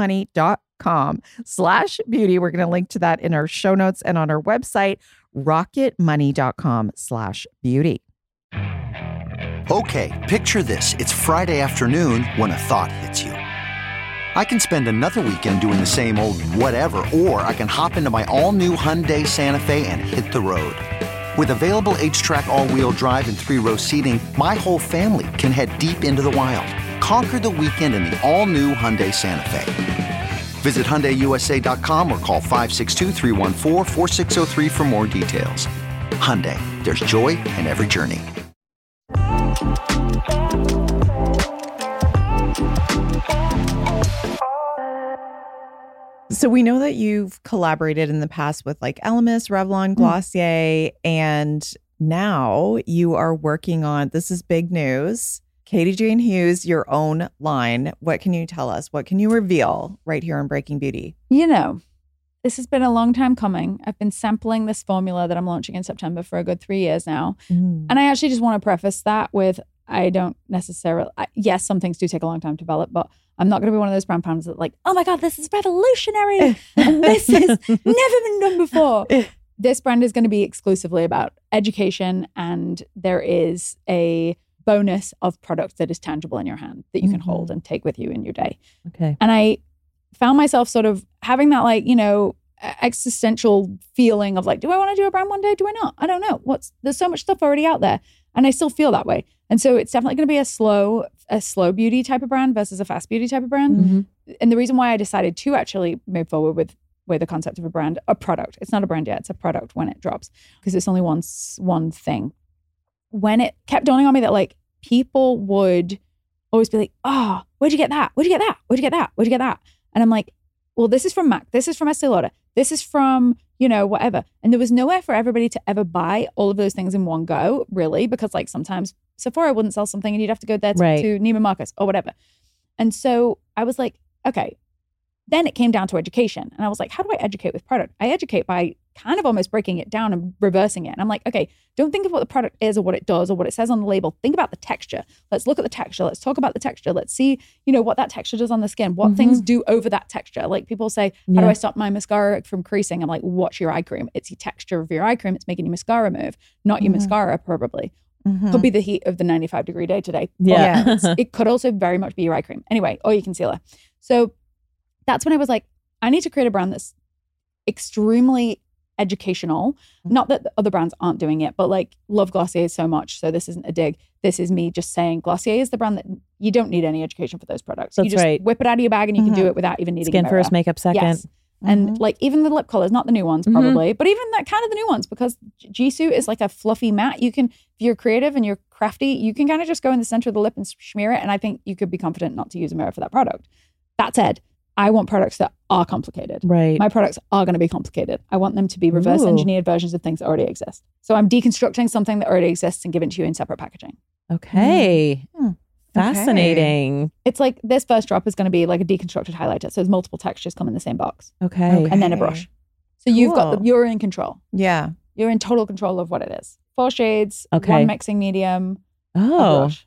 rocketmoney.com/beauty. We're going to link to that in our show notes and on our website, rocketmoney.com/beauty. Okay, picture this. It's Friday afternoon when a thought hits you. I can spend another weekend doing the same old whatever, or I can hop into my all-new Hyundai Santa Fe and hit the road. With available H-Track all-wheel drive and 3-row seating, my whole family can head deep into the wild. Conquer the weekend in the all-new Hyundai Santa Fe. Visit HyundaiUSA.com or call 562-314-4603 for more details. Hyundai, there's joy in every journey. So we know that you've collaborated in the past with like Elemis, Revlon, Glossier, and now you are working on, this is big news, Katie Jane Hughes, your own line. What can you tell us? What can you reveal right here on Breaking Beauty? You know, this has been a long time coming. I've been sampling this formula that I'm launching in September for a good 3 years now. And I actually just want to preface that with, I don't necessarily, yes, some things do take a long time to develop, but I'm not going to be one of those brand partners that like, oh my God, this is revolutionary. And this has never been done before. this brand is going to be exclusively about education, and there is a bonus of product that is tangible in your hand that you can hold and take with you in your day. Okay. And I found myself sort of having that, like, you know, existential feeling of like, do I want to do a brand one day? Do I not? I don't know. There's so much stuff already out there, and I still feel that way. And so it's definitely going to be a slow beauty type of brand versus a fast beauty type of brand. And the reason why I decided to actually move forward with the concept of a product. It's not a brand yet. It's a product when it drops, because it's only one thing. When it kept dawning on me that like people would always be like, oh, where'd you get that? Where'd you get that? Where'd you get that? Where'd you get that? And I'm like, well, this is from MAC. This is from Estee Lauder. This is from, you know, whatever. And there was nowhere for everybody to ever buy all of those things in one go, really, because like sometimes Sephora wouldn't sell something and you'd have to go there to Neiman Marcus or whatever. And so I was like, okay. Then it came down to education. And I was like, how do I educate with product? I educate by kind of almost breaking it down and reversing it. And I'm like, okay, don't think of what the product is or what it does or what it says on the label. Think about the texture. Let's look at the texture. Let's talk about the texture. Let's see, you know, what that texture does on the skin, what things do over that texture. Like people say, how do I stop my mascara from creasing? I'm like, watch your eye cream. It's the texture of your eye cream. It's making your mascara move, not your mascara probably. Could be the heat of the 95-degree day today. Yeah. It could also very much be your eye cream. Anyway, or your concealer. So that's when I was like, I need to create a brand that's extremely educational. Not that the other brands aren't doing it, but like love Glossier so much. So this isn't a dig. This is me just saying Glossier is the brand that you don't need any education for those products. That's you just whip it out of your bag and you can do it without even needing Skin a mirror. first, makeup second. Yes. And like even the lip colors, not the new ones probably, but even that kind of the new ones, because Jisoo is like a fluffy matte. You can, if you're creative and you're crafty, you can kind of just go in the center of the lip and smear it. And I think you could be confident not to use a mirror for that product. That said, I want products that are complicated. Right. My products are going to be complicated. I want them to be reverse engineered versions of things that already exist. So I'm deconstructing something that already exists and giving it to you in separate packaging. Okay. Fascinating. It's like this first drop is going to be like a deconstructed highlighter. So there's multiple textures come in the same box. Okay. And then a brush. So you've got you're in control. Yeah. You're in total control of what it is. 4 shades, Okay. 1 mixing medium. a Oh. brush.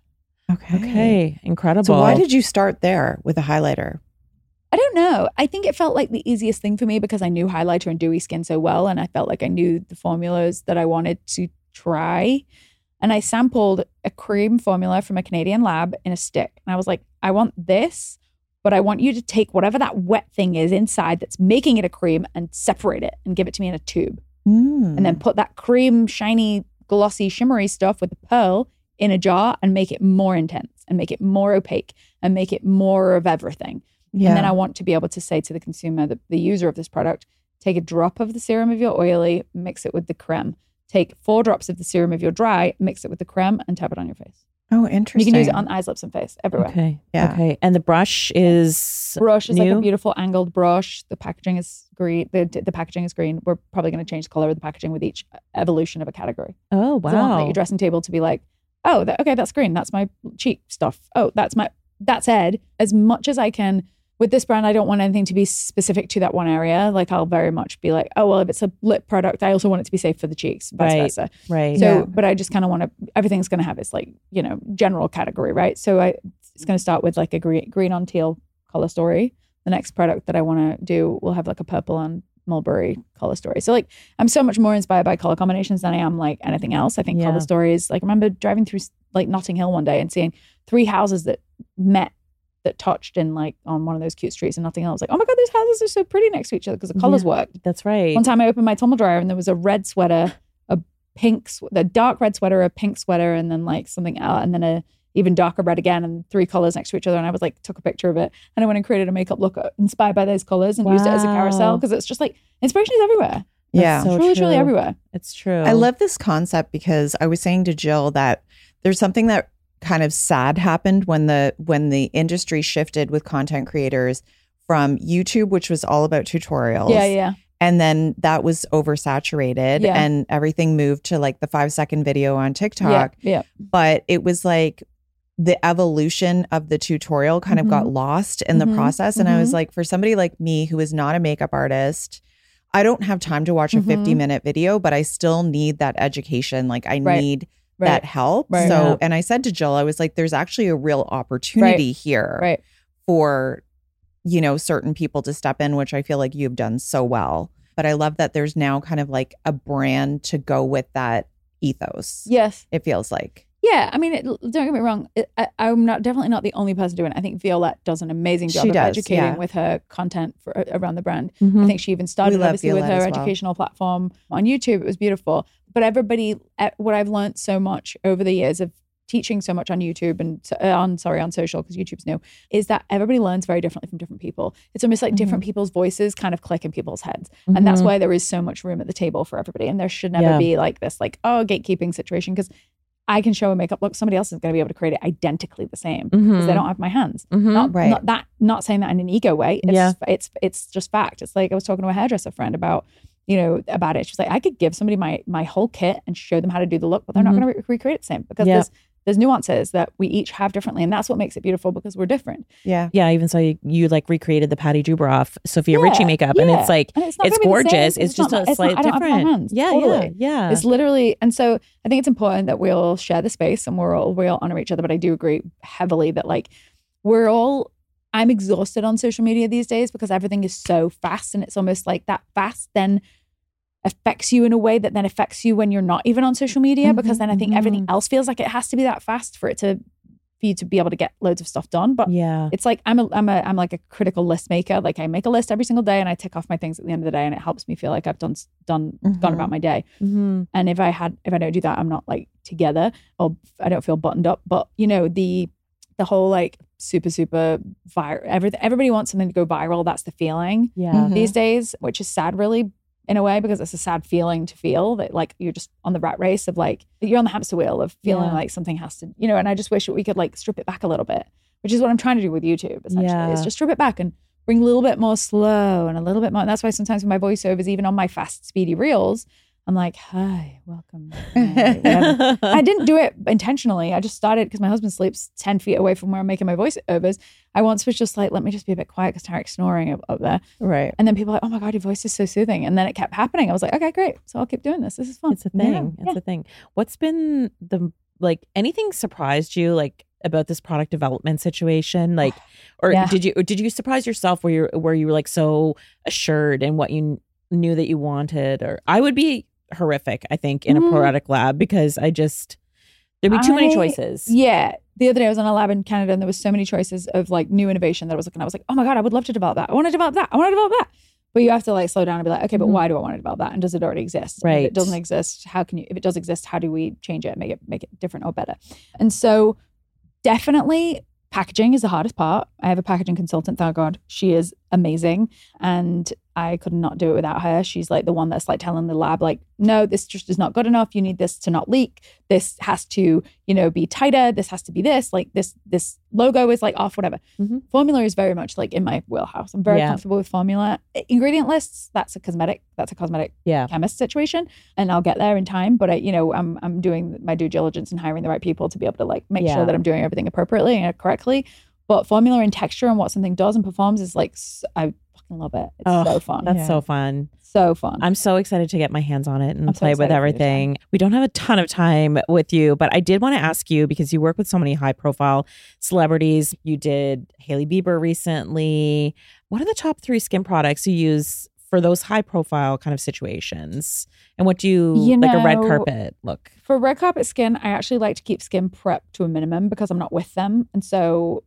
Okay. Incredible. So why did you start there with a highlighter? I don't know. I think it felt like the easiest thing for me because I knew highlighter and dewy skin so well. And I felt like I knew the formulas that I wanted to try. And I sampled a cream formula from a Canadian lab in a stick. And I was like, I want this, but I want you to take whatever that wet thing is inside that's making it a cream and separate it and give it to me in a tube. And then put that cream, shiny, glossy, shimmery stuff with the pearl in a jar and make it more intense and make it more opaque and make it more of everything. Yeah. And then I want to be able to say to the consumer, the user of this product, take a drop of the serum of your oily, mix it with the creme. Take 4 drops of the serum of your dry, mix it with the creme, and tap it on your face. Oh, interesting. You can use it on eyes, lips, and face, everywhere. Okay. Yeah. Okay. And the brush is Brush is new? like a beautiful angled brush. The packaging is green. The packaging is green. We're probably going to change the color of the packaging with each evolution of a category. Oh, So I want wow. like your dressing table to be like, oh, okay, that's green. That's my cheek stuff. Oh, that said, as much as I can. With this brand, I don't want anything to be specific to that one area. Like I'll very much be like, oh, well, if it's a lip product, I also want it to be safe for the cheeks, vice versa. Right. So, but I just kind of want to, everything's going to have its like, you know, general category, right? So it's going to start with like a green on teal color story. The next product that I want to do will have like a purple on mulberry color story. So like, I'm so much more inspired by color combinations than I am like anything else. I think color stories, like I remember driving through like Notting Hill one day and seeing 3 houses that touched in like on one of those cute streets and Notting Hill. I was like, oh my God, those houses are so pretty next to each other because the colors worked. That's right. One time I opened my tumble dryer and there was a red sweater, a pink, the dark red sweater, a pink sweater, and then like something else, and then a even darker red again, and 3 colors next to each other. And I was like, took a picture of it, and I went and created a makeup look inspired by those colors and used it as a carousel because it's just like inspiration is everywhere. Yeah. It's truly everywhere. It's true. I love this concept because I was saying to Jill that there's something that kind of sad happened when the industry shifted with content creators from YouTube, which was all about tutorials. Yeah. And then that was oversaturated and everything moved to like the 5-second video on TikTok. Yeah. But it was like the evolution of the tutorial kind of got lost in the process. And I was like, for somebody like me who is not a makeup artist, I don't have time to watch a 50-minute video, but I still need that education. Like I need that help. So, and I said to Jill, I was like, there's actually a real opportunity here for, you know, certain people to step in, which I feel like you've done so well. But I love that there's now kind of like a brand to go with that ethos. Yes. It feels like. Yeah, I mean, don't get me wrong. I'm definitely not the only person doing it. I think Violette does an amazing job of educating with her content around the brand. I think she even started obviously with her educational platform on YouTube. It was beautiful. But everybody, what I've learned so much over the years of teaching so much on YouTube and on social, because YouTube's new, is that everybody learns very differently from different people. It's almost like different people's voices kind of click in people's heads. And that's why there is so much room at the table for everybody. And there should never be like this gatekeeping situation, because I can show a makeup look, somebody else is going to be able to create it identically the same because they don't have my hands. Not saying that in an ego way. It's just fact. It's like I was talking to a hairdresser friend about it. She's like, I could give somebody my whole kit and show them how to do the look, but they're not going to recreate it the same because there's nuances that we each have differently, and that's what makes it beautiful because we're different. Yeah. I even saw you like recreated the Patty Dubroff Sophia Richie makeup, and it's like it's gorgeous. It's just a slight different. Yeah. It's literally, and so I think it's important that we all share the space and we all honor each other. But I do agree heavily that like I'm exhausted on social media these days because everything is so fast, and it's almost like that fast then affects you in a way that then affects you when you're not even on social media, because then I think everything else feels like it has to be that fast for you to be able to get loads of stuff done. But it's like I'm like a critical list maker. Like I make a list every single day and I tick off my things at the end of the day, and it helps me feel like I've gone about my day. And if I don't do that, I'm not like together, or I don't feel buttoned up. But the whole like super viral, everybody wants something to go viral. That's the feeling these days, which is sad really, in a way, because it's a sad feeling to feel that like you're just on the rat race of like you're on the hamster wheel of feeling like something has to, and I just wish that we could like strip it back a little bit, which is what I'm trying to do with YouTube essentially, is just strip it back and bring a little bit more slow and a little bit more. And that's why sometimes with my voiceovers, even on my fast speedy reels, I'm like, hi, welcome. Hi, I didn't do it intentionally. I just started because my husband sleeps 10 feet away from where I'm making my voiceovers. I once was just like, let me just be a bit quiet because Tarek's snoring up there. Right. And then people are like, oh my God, your voice is so soothing. And then it kept happening. I was like, okay, great. So I'll keep doing this. This is fun. It's a thing. It's a thing. What's been anything surprised you like about this product development situation? Like, or did you surprise yourself where you were like so assured in what you knew that you wanted? Or I would be horrific, I think, in a product lab because there'd be too many choices. Yeah. The other day I was in a lab in Canada and there was so many choices of like new innovation that I was looking at. I was like, oh my God, I would love to develop that. I want to develop that. I want to develop that. But you have to like slow down and be like, okay, but why do I want to develop that? And does it already exist? Right. And if it doesn't exist, if it does exist, how do we change it and make it different or better? And so definitely packaging is the hardest part. I have a packaging consultant, thank God. She is amazing. And I could not do it without her. She's like the one that's like telling the lab, like, no, this just is not good enough. You need this to not leak. This has to, be tighter. This has to be this. Like this logo is like off, whatever. Formula is very much like in my wheelhouse. I'm very comfortable with formula. Ingredient lists, that's a cosmetic chemist situation. And I'll get there in time. But I'm doing my due diligence and hiring the right people to be able to like make sure that I'm doing everything appropriately and correctly. But formula and texture and what something does and performs is like, I fucking love it. It's so fun. That's so fun. So fun. I'm so excited to get my hands on it and play with everything. We don't have a ton of time with you, but I did want to ask you, because you work with so many high profile celebrities. You did Hailey Bieber recently. What are the top 3 skin products you use for those high profile kind of situations? And what do you like a red carpet look? For red carpet skin, I actually like to keep skin prep to a minimum because I'm not with them. And so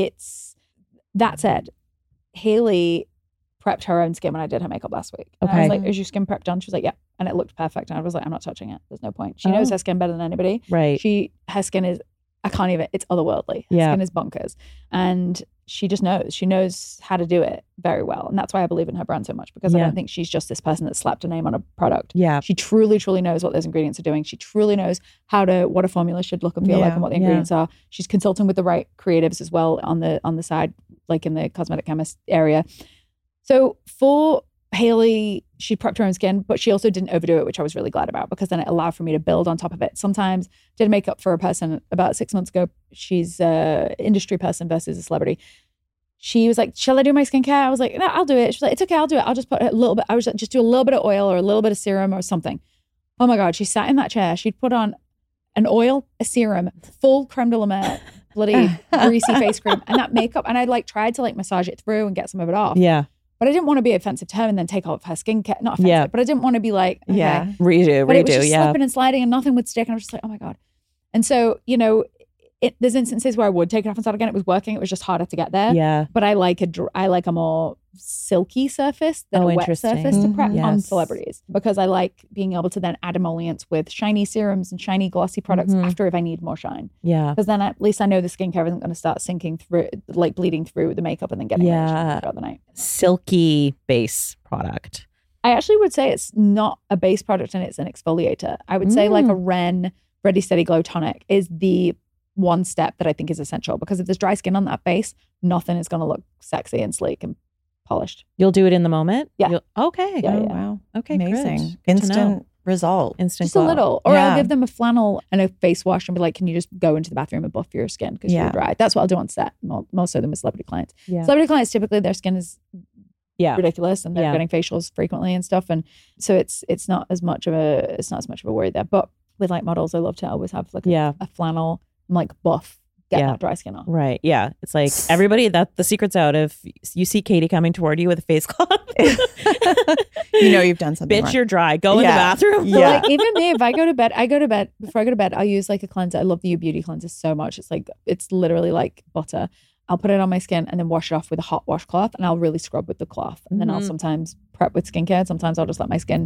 that said, Hailey prepped her own skin when I did her makeup last week. And I was like, is your skin prep done? She was like, yeah. And it looked perfect. And I was like, I'm not touching it. There's no point. She knows her skin better than anybody. Right. Her skin is, it's otherworldly. Her skin is bonkers. And she just knows. She knows how to do it very well. And that's why I believe in her brand so much, because I don't think she's just this person that slapped a name on a product. Yeah. She truly, truly knows what those ingredients are doing. She truly knows what a formula should look and feel like and what the ingredients are. She's consulting with the right creatives as well on the side, like in the cosmetic chemist area. So for Hailey, she prepped her own skin, but she also didn't overdo it, which I was really glad about, because then it allowed for me to build on top of it. Sometimes did makeup for a person about 6 months ago. She's an industry person versus a celebrity. She was like, shall I do my skincare? I was like, no, I'll do it. She's like, it's okay, I'll do it. I'll just put a little bit. I was like, just do a little bit of oil or a little bit of serum or something. Oh my God, she sat in that chair. She'd put on an oil, a serum, full creme de la mer, bloody greasy face cream, and that makeup. And I tried to massage it through and get some of it off. Yeah. But But I didn't want to be offensive to her and then take off her skincare. Not offensive, but I didn't want to be like, okay. Yeah. Redo, But it was just slipping and sliding and nothing would stick. And I was just like, oh my God. And so, you know, there's instances where I would take it off and start again. It was working. It was just harder to get there. Yeah. But I like a more silky surface than a wet surface to prep on celebrities, because I like being able to then add emollients with shiny serums and shiny glossy products after if I need more shine. Yeah. Because then at least I know the skincare isn't going to start sinking through, like bleeding through the makeup and then getting throughout the night. Silky base product. I actually would say it's not a base product and it's an exfoliator. I would say like a Ren Ready Steady Glow Tonic is the one step that I think is essential, because if there's dry skin on that base, nothing is going to look sexy and sleek and polished. You'll do it in the moment? Yeah. Okay. Yeah, Oh, wow. Okay, Amazing. great. Good to Instant know. result. Instant Just glow. a little. Or Yeah. I'll give them a flannel and a face wash and be like, can you just go into the bathroom and buff your skin because you're dry? That's what I'll do on set, more so than with celebrity clients. Yeah. Celebrity clients, typically their skin is ridiculous and they're Yeah. getting facials frequently and stuff. And so it's not as much of a worry there. But with like models, I love to always have like a flannel like buff, get that dry skin off. Right. Yeah. It's like everybody, that the secret's out. If you see Katie coming toward you with a face cloth, You know you've done something bitch, wrong. you're dry. Go in the bathroom. Yeah. Like even me, if I go to bed, before I go to bed, I'll use like a cleanser. I love the U Beauty cleanser so much. It's literally like butter. I'll put it on my skin and then wash it off with a hot washcloth, and I'll really scrub with the cloth. And then I'll sometimes prep with skincare. Sometimes I'll just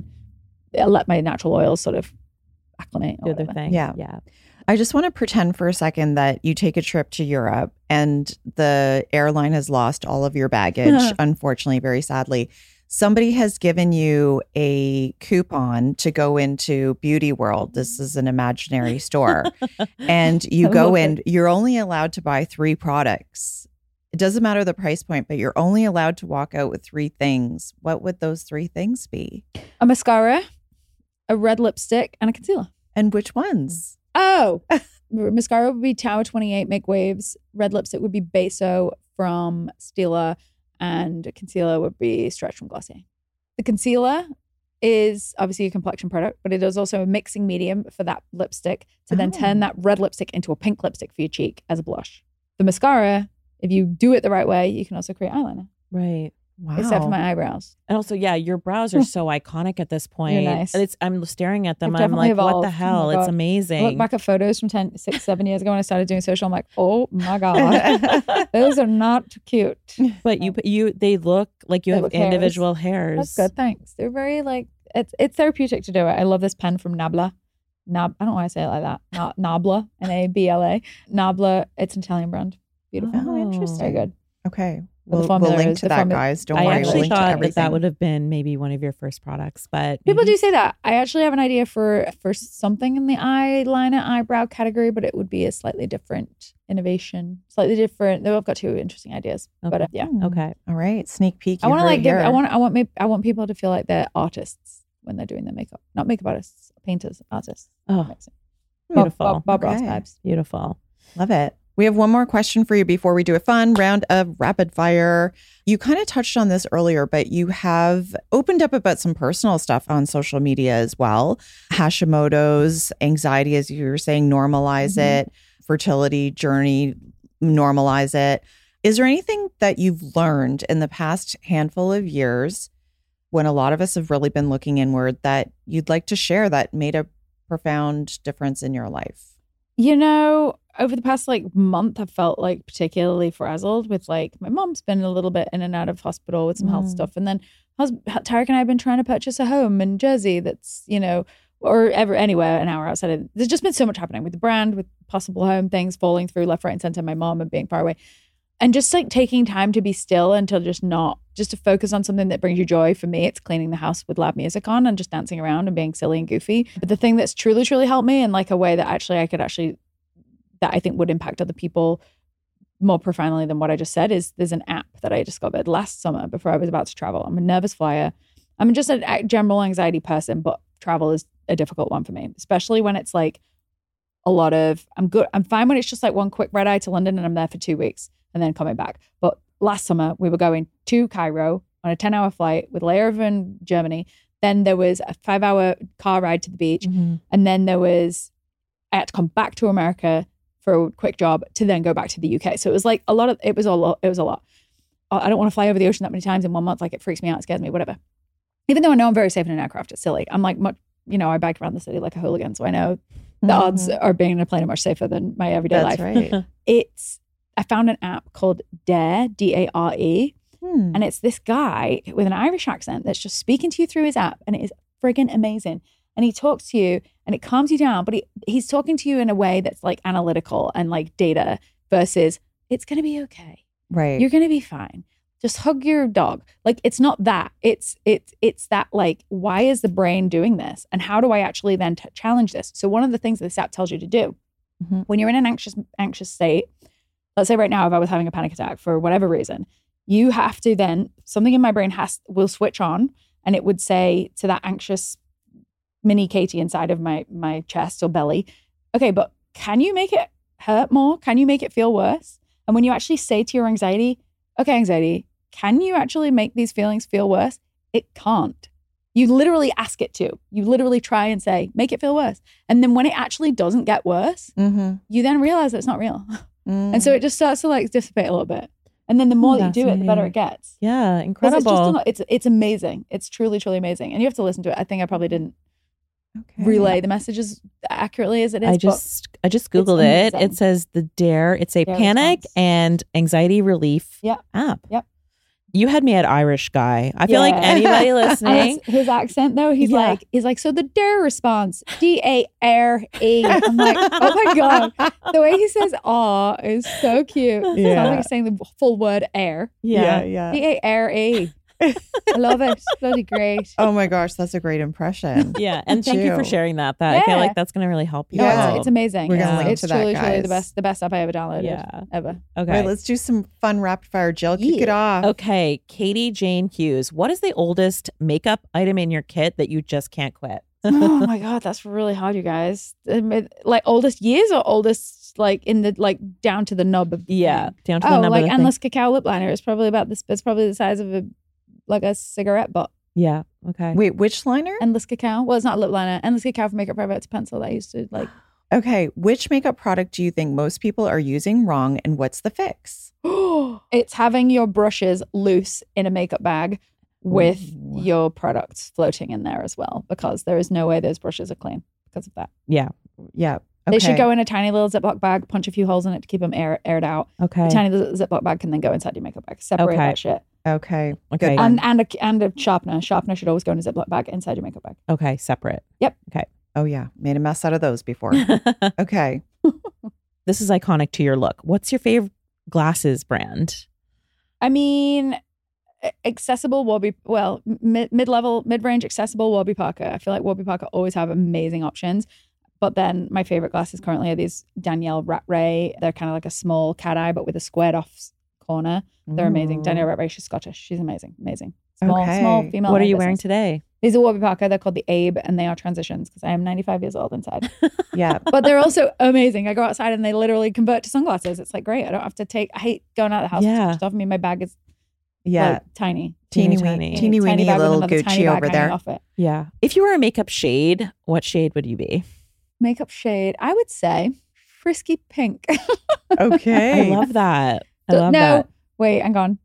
let my natural oils sort of acclimate. Do their thing. Yeah. Yeah. I just want to pretend for a second that you take a trip to Europe and the airline has lost all of your baggage, unfortunately, very sadly. Somebody has given you a coupon to go into Beauty World. This is an imaginary store. And you go in, you're only allowed to buy 3 products. It doesn't matter the price point, but you're only allowed to walk out with 3 things. What would those 3 things be? A mascara, a red lipstick, and a concealer. And which ones? Oh, mascara would be Tower 28 Make Waves. Red lipstick would be Beso from Stila. And concealer would be Stretch from Glossier. The concealer is obviously a complexion product, but it is also a mixing medium for that lipstick to then turn that red lipstick into a pink lipstick for your cheek as a blush. The mascara, if you do it the right way, you can also create eyeliner. Right. Wow. Except for my eyebrows. And also, your brows are so iconic at this point. You're nice. I'm staring at them. They've I'm like, definitely what the evolved. hell? Oh my It's God. amazing. I look back at photos from 6, 7 years ago when I started doing social. I'm like, oh my God, those are not cute. But they look like you They have look hairs. individual hairs. That's good, thanks. They're very it's therapeutic to do it. I love this pen from Nabla. I don't know why I say it like that. Nabla, Nabla. Nabla, it's an Italian brand. Beautiful. Oh, interesting. Very good. Okay. But the We'll formula link is- to the that, formula- guys. Don't I worry. We'll actually link to thought everything. that would have been maybe one of your first products, but People maybe- do say that. I actually have an idea for something in the eyeliner, eyebrow category, but it would be a slightly different innovation, slightly different. Though I've got 2 interesting ideas. Okay. But yeah, Okay. All right. Sneak peek. I You want to heard like it give. here. I want people to feel like they're artists when they're doing their makeup. Not makeup artists, painters, artists. Oh, Amazing. beautiful. Bob Ross Okay. vibes. Beautiful. Love it. We have one more question for you before we do a fun round of rapid fire. You kind of touched on this earlier, but you have opened up about some personal stuff on social media as well. Hashimoto's, anxiety, as you were saying, normalize it. Fertility journey, normalize it. Is there anything that you've learned in the past handful of years when a lot of us have really been looking inward that you'd like to share that made a profound difference in your life? You know, over the past month, I've felt particularly frazzled with my mom's been a little bit in and out of hospital with some health stuff. And then Tarek and I have been trying to purchase a home in Jersey that's, or anywhere an hour outside of, there's just been so much happening with the brand, with possible home things falling through left, right, and center, my mom and being far away. And just taking time to be still and to just to focus on something that brings you joy. For me, it's cleaning the house with loud music on and just dancing around and being silly and goofy. But the thing that's truly, truly helped me in a way that that I think would impact other people more profoundly than what I just said is there's an app that I discovered last summer before I was about to travel. I'm a nervous flyer. I'm just a general anxiety person, but travel is a difficult one for me, especially when it's a lot of, I'm fine when it's just one quick red eye to London and I'm there for 2 weeks and then coming back. But last summer we were going to Cairo on a 10-hour flight with layover in Germany. Then there was a 5-hour car ride to the beach. And then I had to come back to America for a quick job to then go back to the UK. So it was a lot. I don't want to fly over the ocean that many times in 1 month. Like it freaks me out, it scares me, whatever. Even though I know I'm very safe in an aircraft, it's silly. I'm like, I bike around the city like a hooligan. So I know the odds are being in a plane are much safer than my everyday life. That's right. I found an app called Dare, Dare. And it's this guy with an Irish accent that's just speaking to you through his app. And it is friggin' amazing. And he talks to you and it calms you down. But he's talking to you in a way that's like analytical and like data versus it's going to be okay. Right. You're going to be fine. Just hug your dog. Like, it's not that. It's that, like, why is the brain doing this? And how do I actually then challenge this? So one of the things that this app tells you to do, when you're in an anxious state, let's say right now, if I was having a panic attack for whatever reason, you have to then, something in my brain will switch on and it would say to that anxious mini Katie inside of my chest or belly, okay, but can you make it hurt more? Can you make it feel worse? And when you actually say to your anxiety, okay, anxiety, can you actually make these feelings feel worse? It can't. You literally ask it to. You literally try and say, make it feel worse. And then when it actually doesn't get worse, you then realize that it's not real. And so it just starts to like dissipate a little bit. And then the more that you do it, the better it gets. Yeah, incredible. It's amazing. It's truly, truly amazing. And you have to listen to it. I think I probably didn't relay the messages accurately as it is. I just Googled it. It says the Dare. It's a panic and anxiety relief app. Yep. You had me at Irish guy. I feel like anybody listening. His accent though, he's like, so the Dare response, D-A-R-E. I'm like, oh my God. The way he says aw is so cute. It sounds like he's saying the full word air. Yeah. D-A-R-E. I love it. It's bloody great. Oh my gosh, that's a great impression. Yeah, and thank you for sharing that. I feel like that's going to really help you. Yeah, it's amazing. We're going to link to that, guys. It's truly the best app I ever downloaded. Ever. Okay. All right, let's do some fun rapid fire. Jill, kick it off. Okay, Katie Jane Hughes. What is the oldest makeup item in your kit that you just can't quit? Oh my God, that's really hard, you guys. Like oldest years or oldest like in the like down to the nub of down to the nub. Like Endless Cacao lip liner. It's probably about this. It's probably the size of a cigarette butt. Yeah. Okay. Wait, which liner? Endless Cacao. Well, it's not lip liner. Endless Cacao for Makeup Forever. It's a pencil that I used to like. Okay. Which makeup product do you think most people are using wrong and what's the fix? It's having your brushes loose in a makeup bag with your products floating in there as well, because there is no way those brushes are clean because of that. Yeah. Yeah. Okay. They should go in a tiny little Ziploc bag, punch a few holes in it to keep them aired out. Okay. A tiny little Ziploc bag can then go inside your makeup bag. Separate that shit. Okay. Okay. And a sharpener. Sharpener should always go in a Ziploc bag inside your makeup bag. Okay. Separate. Yep. Okay. Oh yeah. Made a mess out of those before. Okay. This is iconic to your look. What's your favorite glasses brand? I mean, accessible Warby, mid-level, mid-range accessible Warby Parker. I feel like Warby Parker always have amazing options. But then my favorite glasses currently are these Danielle Rattray. They're kind of like a small cat eye, but with a squared off corner. They're amazing. Danielle Rattray, she's Scottish. She's amazing. Small female. What are you wearing today? These are Warby Parker. They're called the Abe, and they are transitions because I am 95 years old inside. Yeah. But they're also amazing. I go outside and they literally convert to sunglasses. It's like great. I don't have to I hate going out of the house with stuff. I mean, my bag is like, tiny. Teeny weeny little Gucci over there. Yeah. If you were a makeup shade, what shade would you be? Makeup shade, I would say frisky pink. Okay. I love that. Wait, hang on.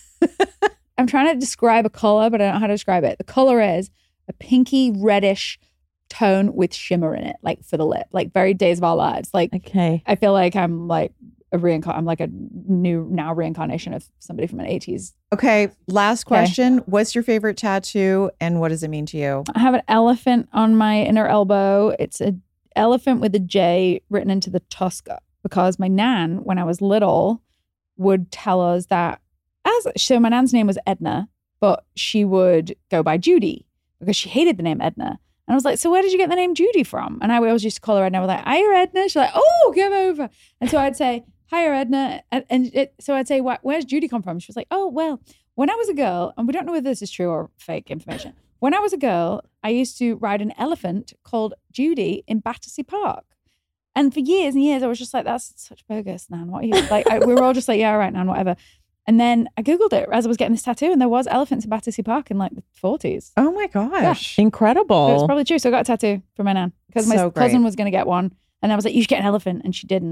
I'm trying to describe a color, but I don't know how to describe it. The color is a pinky reddish tone with shimmer in it, like for the lip, like very Days of Our Lives. Like, okay. I feel like I'm like I'm like a new reincarnation of somebody from an 80s. Okay. Last question. What's your favorite tattoo and what does it mean to you? I have an elephant on my inner elbow. It's an elephant with a J written into the tusk because my nan, when I was little, would tell us that so my nan's name was Edna, but she would go by Judy because she hated the name Edna. And I was like, so where did you get the name Judy from? And I always used to call her Edna. I was like, hiya, Edna. She's like, oh, come over. And so I'd say, hiya, Edna. So I'd say, where's Judy come from? She was like, oh, well, when I was a girl, and we don't know whether this is true or fake information. When I was a girl, I used to ride an elephant called Judy in Battersea Park. And for years and years, I was just like, that's such bogus, Nan. What are you? Like, we were all just like, yeah, all right, Nan, whatever. And then I Googled it as I was getting this tattoo, and there was elephants in Battersea Park in like the 40s. Oh my gosh. Yeah. Incredible. So it's probably true. So I got a tattoo for my nan because my cousin was going to get one. And I was like, you should get an elephant. And she didn't.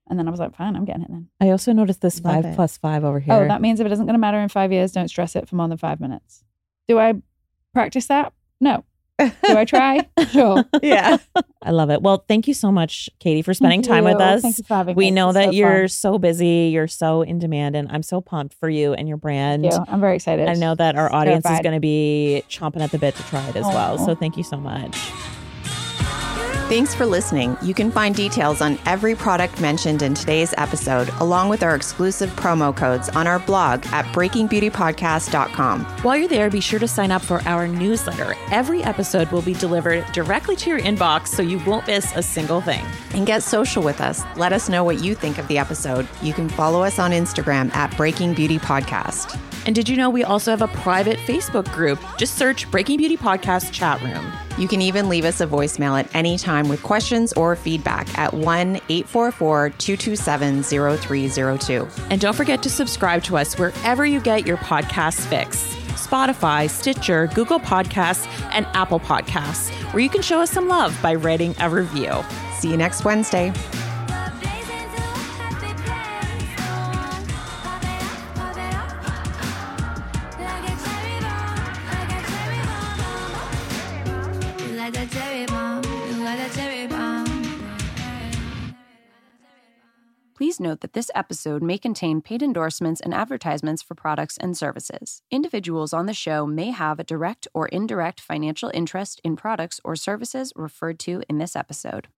And then I was like, fine, I'm getting it then. I also noticed this Love 5+5 over here. Oh, that means if it isn't going to matter in 5 years, don't stress it for more than 5 minutes. Do I practice that? No. Do I try? Sure. Yeah. I love it. Well, thank you so much, Katie, for spending time with us. Thank you for having me. We know It's that so you're fun. so busy, you're so in demand, and I'm so pumped for you and your brand. Thank you. I'm very excited. I know that our audience is Terrified. going to be chomping at the bit to try it as well. Aw. So thank you so much. Thanks for listening. You can find details on every product mentioned in today's episode, along with our exclusive promo codes on our blog at breakingbeautypodcast.com. While you're there, be sure to sign up for our newsletter. Every episode will be delivered directly to your inbox, so you won't miss a single thing. And get social with us. Let us know what you think of the episode. You can follow us on Instagram at Breaking Beauty Podcast. And did you know we also have a private Facebook group? Just search Breaking Beauty Podcast Chat Room. You can even leave us a voicemail at any time with questions or feedback at 1-844-227-0302. And don't forget to subscribe to us wherever you get your podcast fix. Spotify, Stitcher, Google Podcasts, and Apple Podcasts, where you can show us some love by writing a review. See you next Wednesday. Please note that this episode may contain paid endorsements and advertisements for products and services. Individuals on the show may have a direct or indirect financial interest in products or services referred to in this episode.